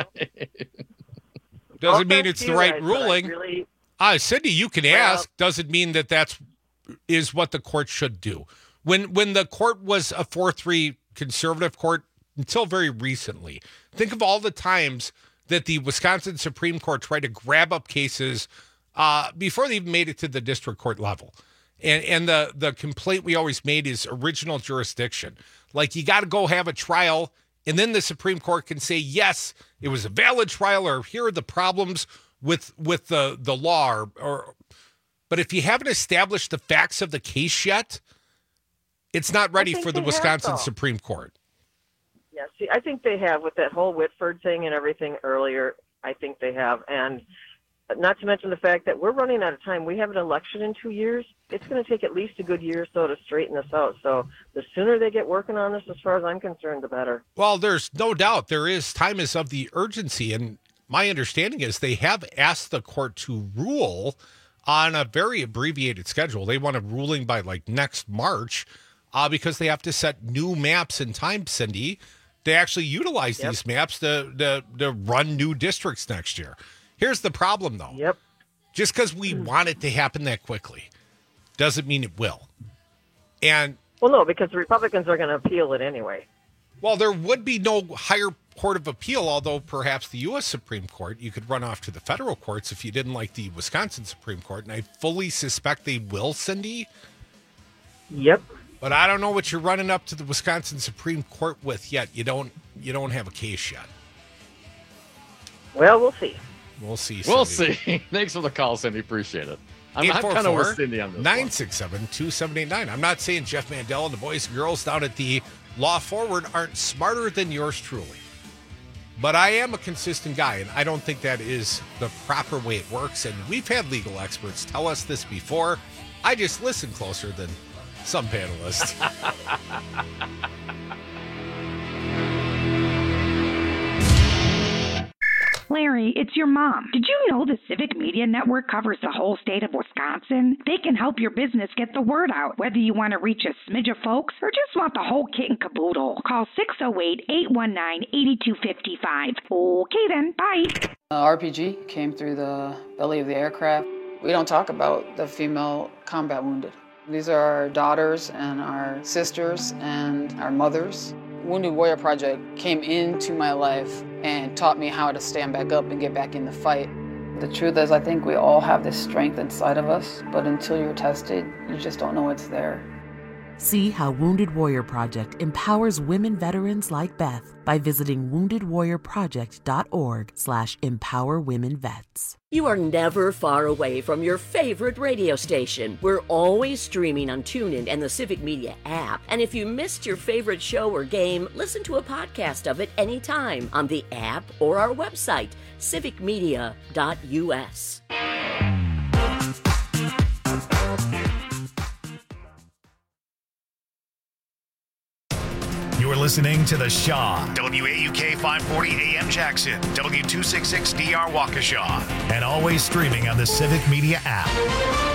Doesn't mean thanks it's to the you right guys, but I ruling. really- Uh, Cindy, you can Well- ask. Doesn't mean that that's is what the court should do. When when the court was a four three conservative court until very recently, think of all the times that the Wisconsin Supreme Court tried to grab up cases uh, before they even made it to the district court level. And and the the complaint we always made is original jurisdiction. Like, you got to go have a trial, and then the Supreme Court can say, yes, it was a valid trial, or here are the problems with with the the law. Or, or but if you haven't established the facts of the case yet, it's not ready think for the they have, Wisconsin though. Supreme Court. Yeah, see, I think they have with that whole Whitford thing and everything earlier. I think they have, and not to mention the fact that we're running out of time. We have an election in two years. It's going to take at least a good year or so to straighten this out. So the sooner they get working on this, as far as I'm concerned, the better. Well, there's no doubt there is time is of the urgency. And my understanding is they have asked the court to rule on a very abbreviated schedule. They want a ruling by like next March uh, because they have to set new maps in time, Cindy. They actually utilize Yep. these maps to, to, to run new districts next year. Here's the problem, though. Yep. Just because we want it to happen that quickly doesn't mean it will. And Well, no, because the Republicans are going to appeal it anyway. well, there would be no higher court of appeal, although perhaps the U S Supreme Court, you could run off to the federal courts if you didn't like the Wisconsin Supreme Court. And I fully suspect they will, Cindy. Yep. But I don't know what you're running up to the Wisconsin Supreme Court with yet. You don't you don't have a case yet. Well, we'll see. We'll see. We'll Cindy. see. Thanks for the call, Cindy. Appreciate it. I'm, I'm kind of with Cindy on this. nine six seven, two seven eight nine. I'm not saying Jeff Mandel and the boys and girls down at the Law Forward aren't smarter than yours truly. But I am a consistent guy, and I don't think that is the proper way it works. And we've had legal experts tell us this before. I just listen closer than some panelists. Larry Mary, it's your mom. Did you know the Civic Media Network covers the whole state of Wisconsin? They can help your business get the word out, whether you want to reach a smidge of folks or just want the whole kit and caboodle. Call six oh eight, eight one nine, eight two five five. Okay then, bye. Uh, R P G came through the belly of the aircraft. We don't talk about the female combat wounded. These are our daughters and our sisters and our mothers. Wounded Warrior Project came into my life and taught me how to stand back up and get back in the fight. The truth is, I think we all have this strength inside of us, but until you're tested, you just don't know it's there. See how Wounded Warrior Project empowers women veterans like Beth by visiting wounded warrior project dot org slash empower women vets. You are never far away from your favorite radio station. We're always streaming on TuneIn and the Civic Media app. And if you missed your favorite show or game, listen to a podcast of it anytime on the app or our website, civic media dot u s. You're listening to The Shaw, W A U K five forty A M Jackson, W two sixty-six D R Waukesha, and always streaming on the Civic Media app.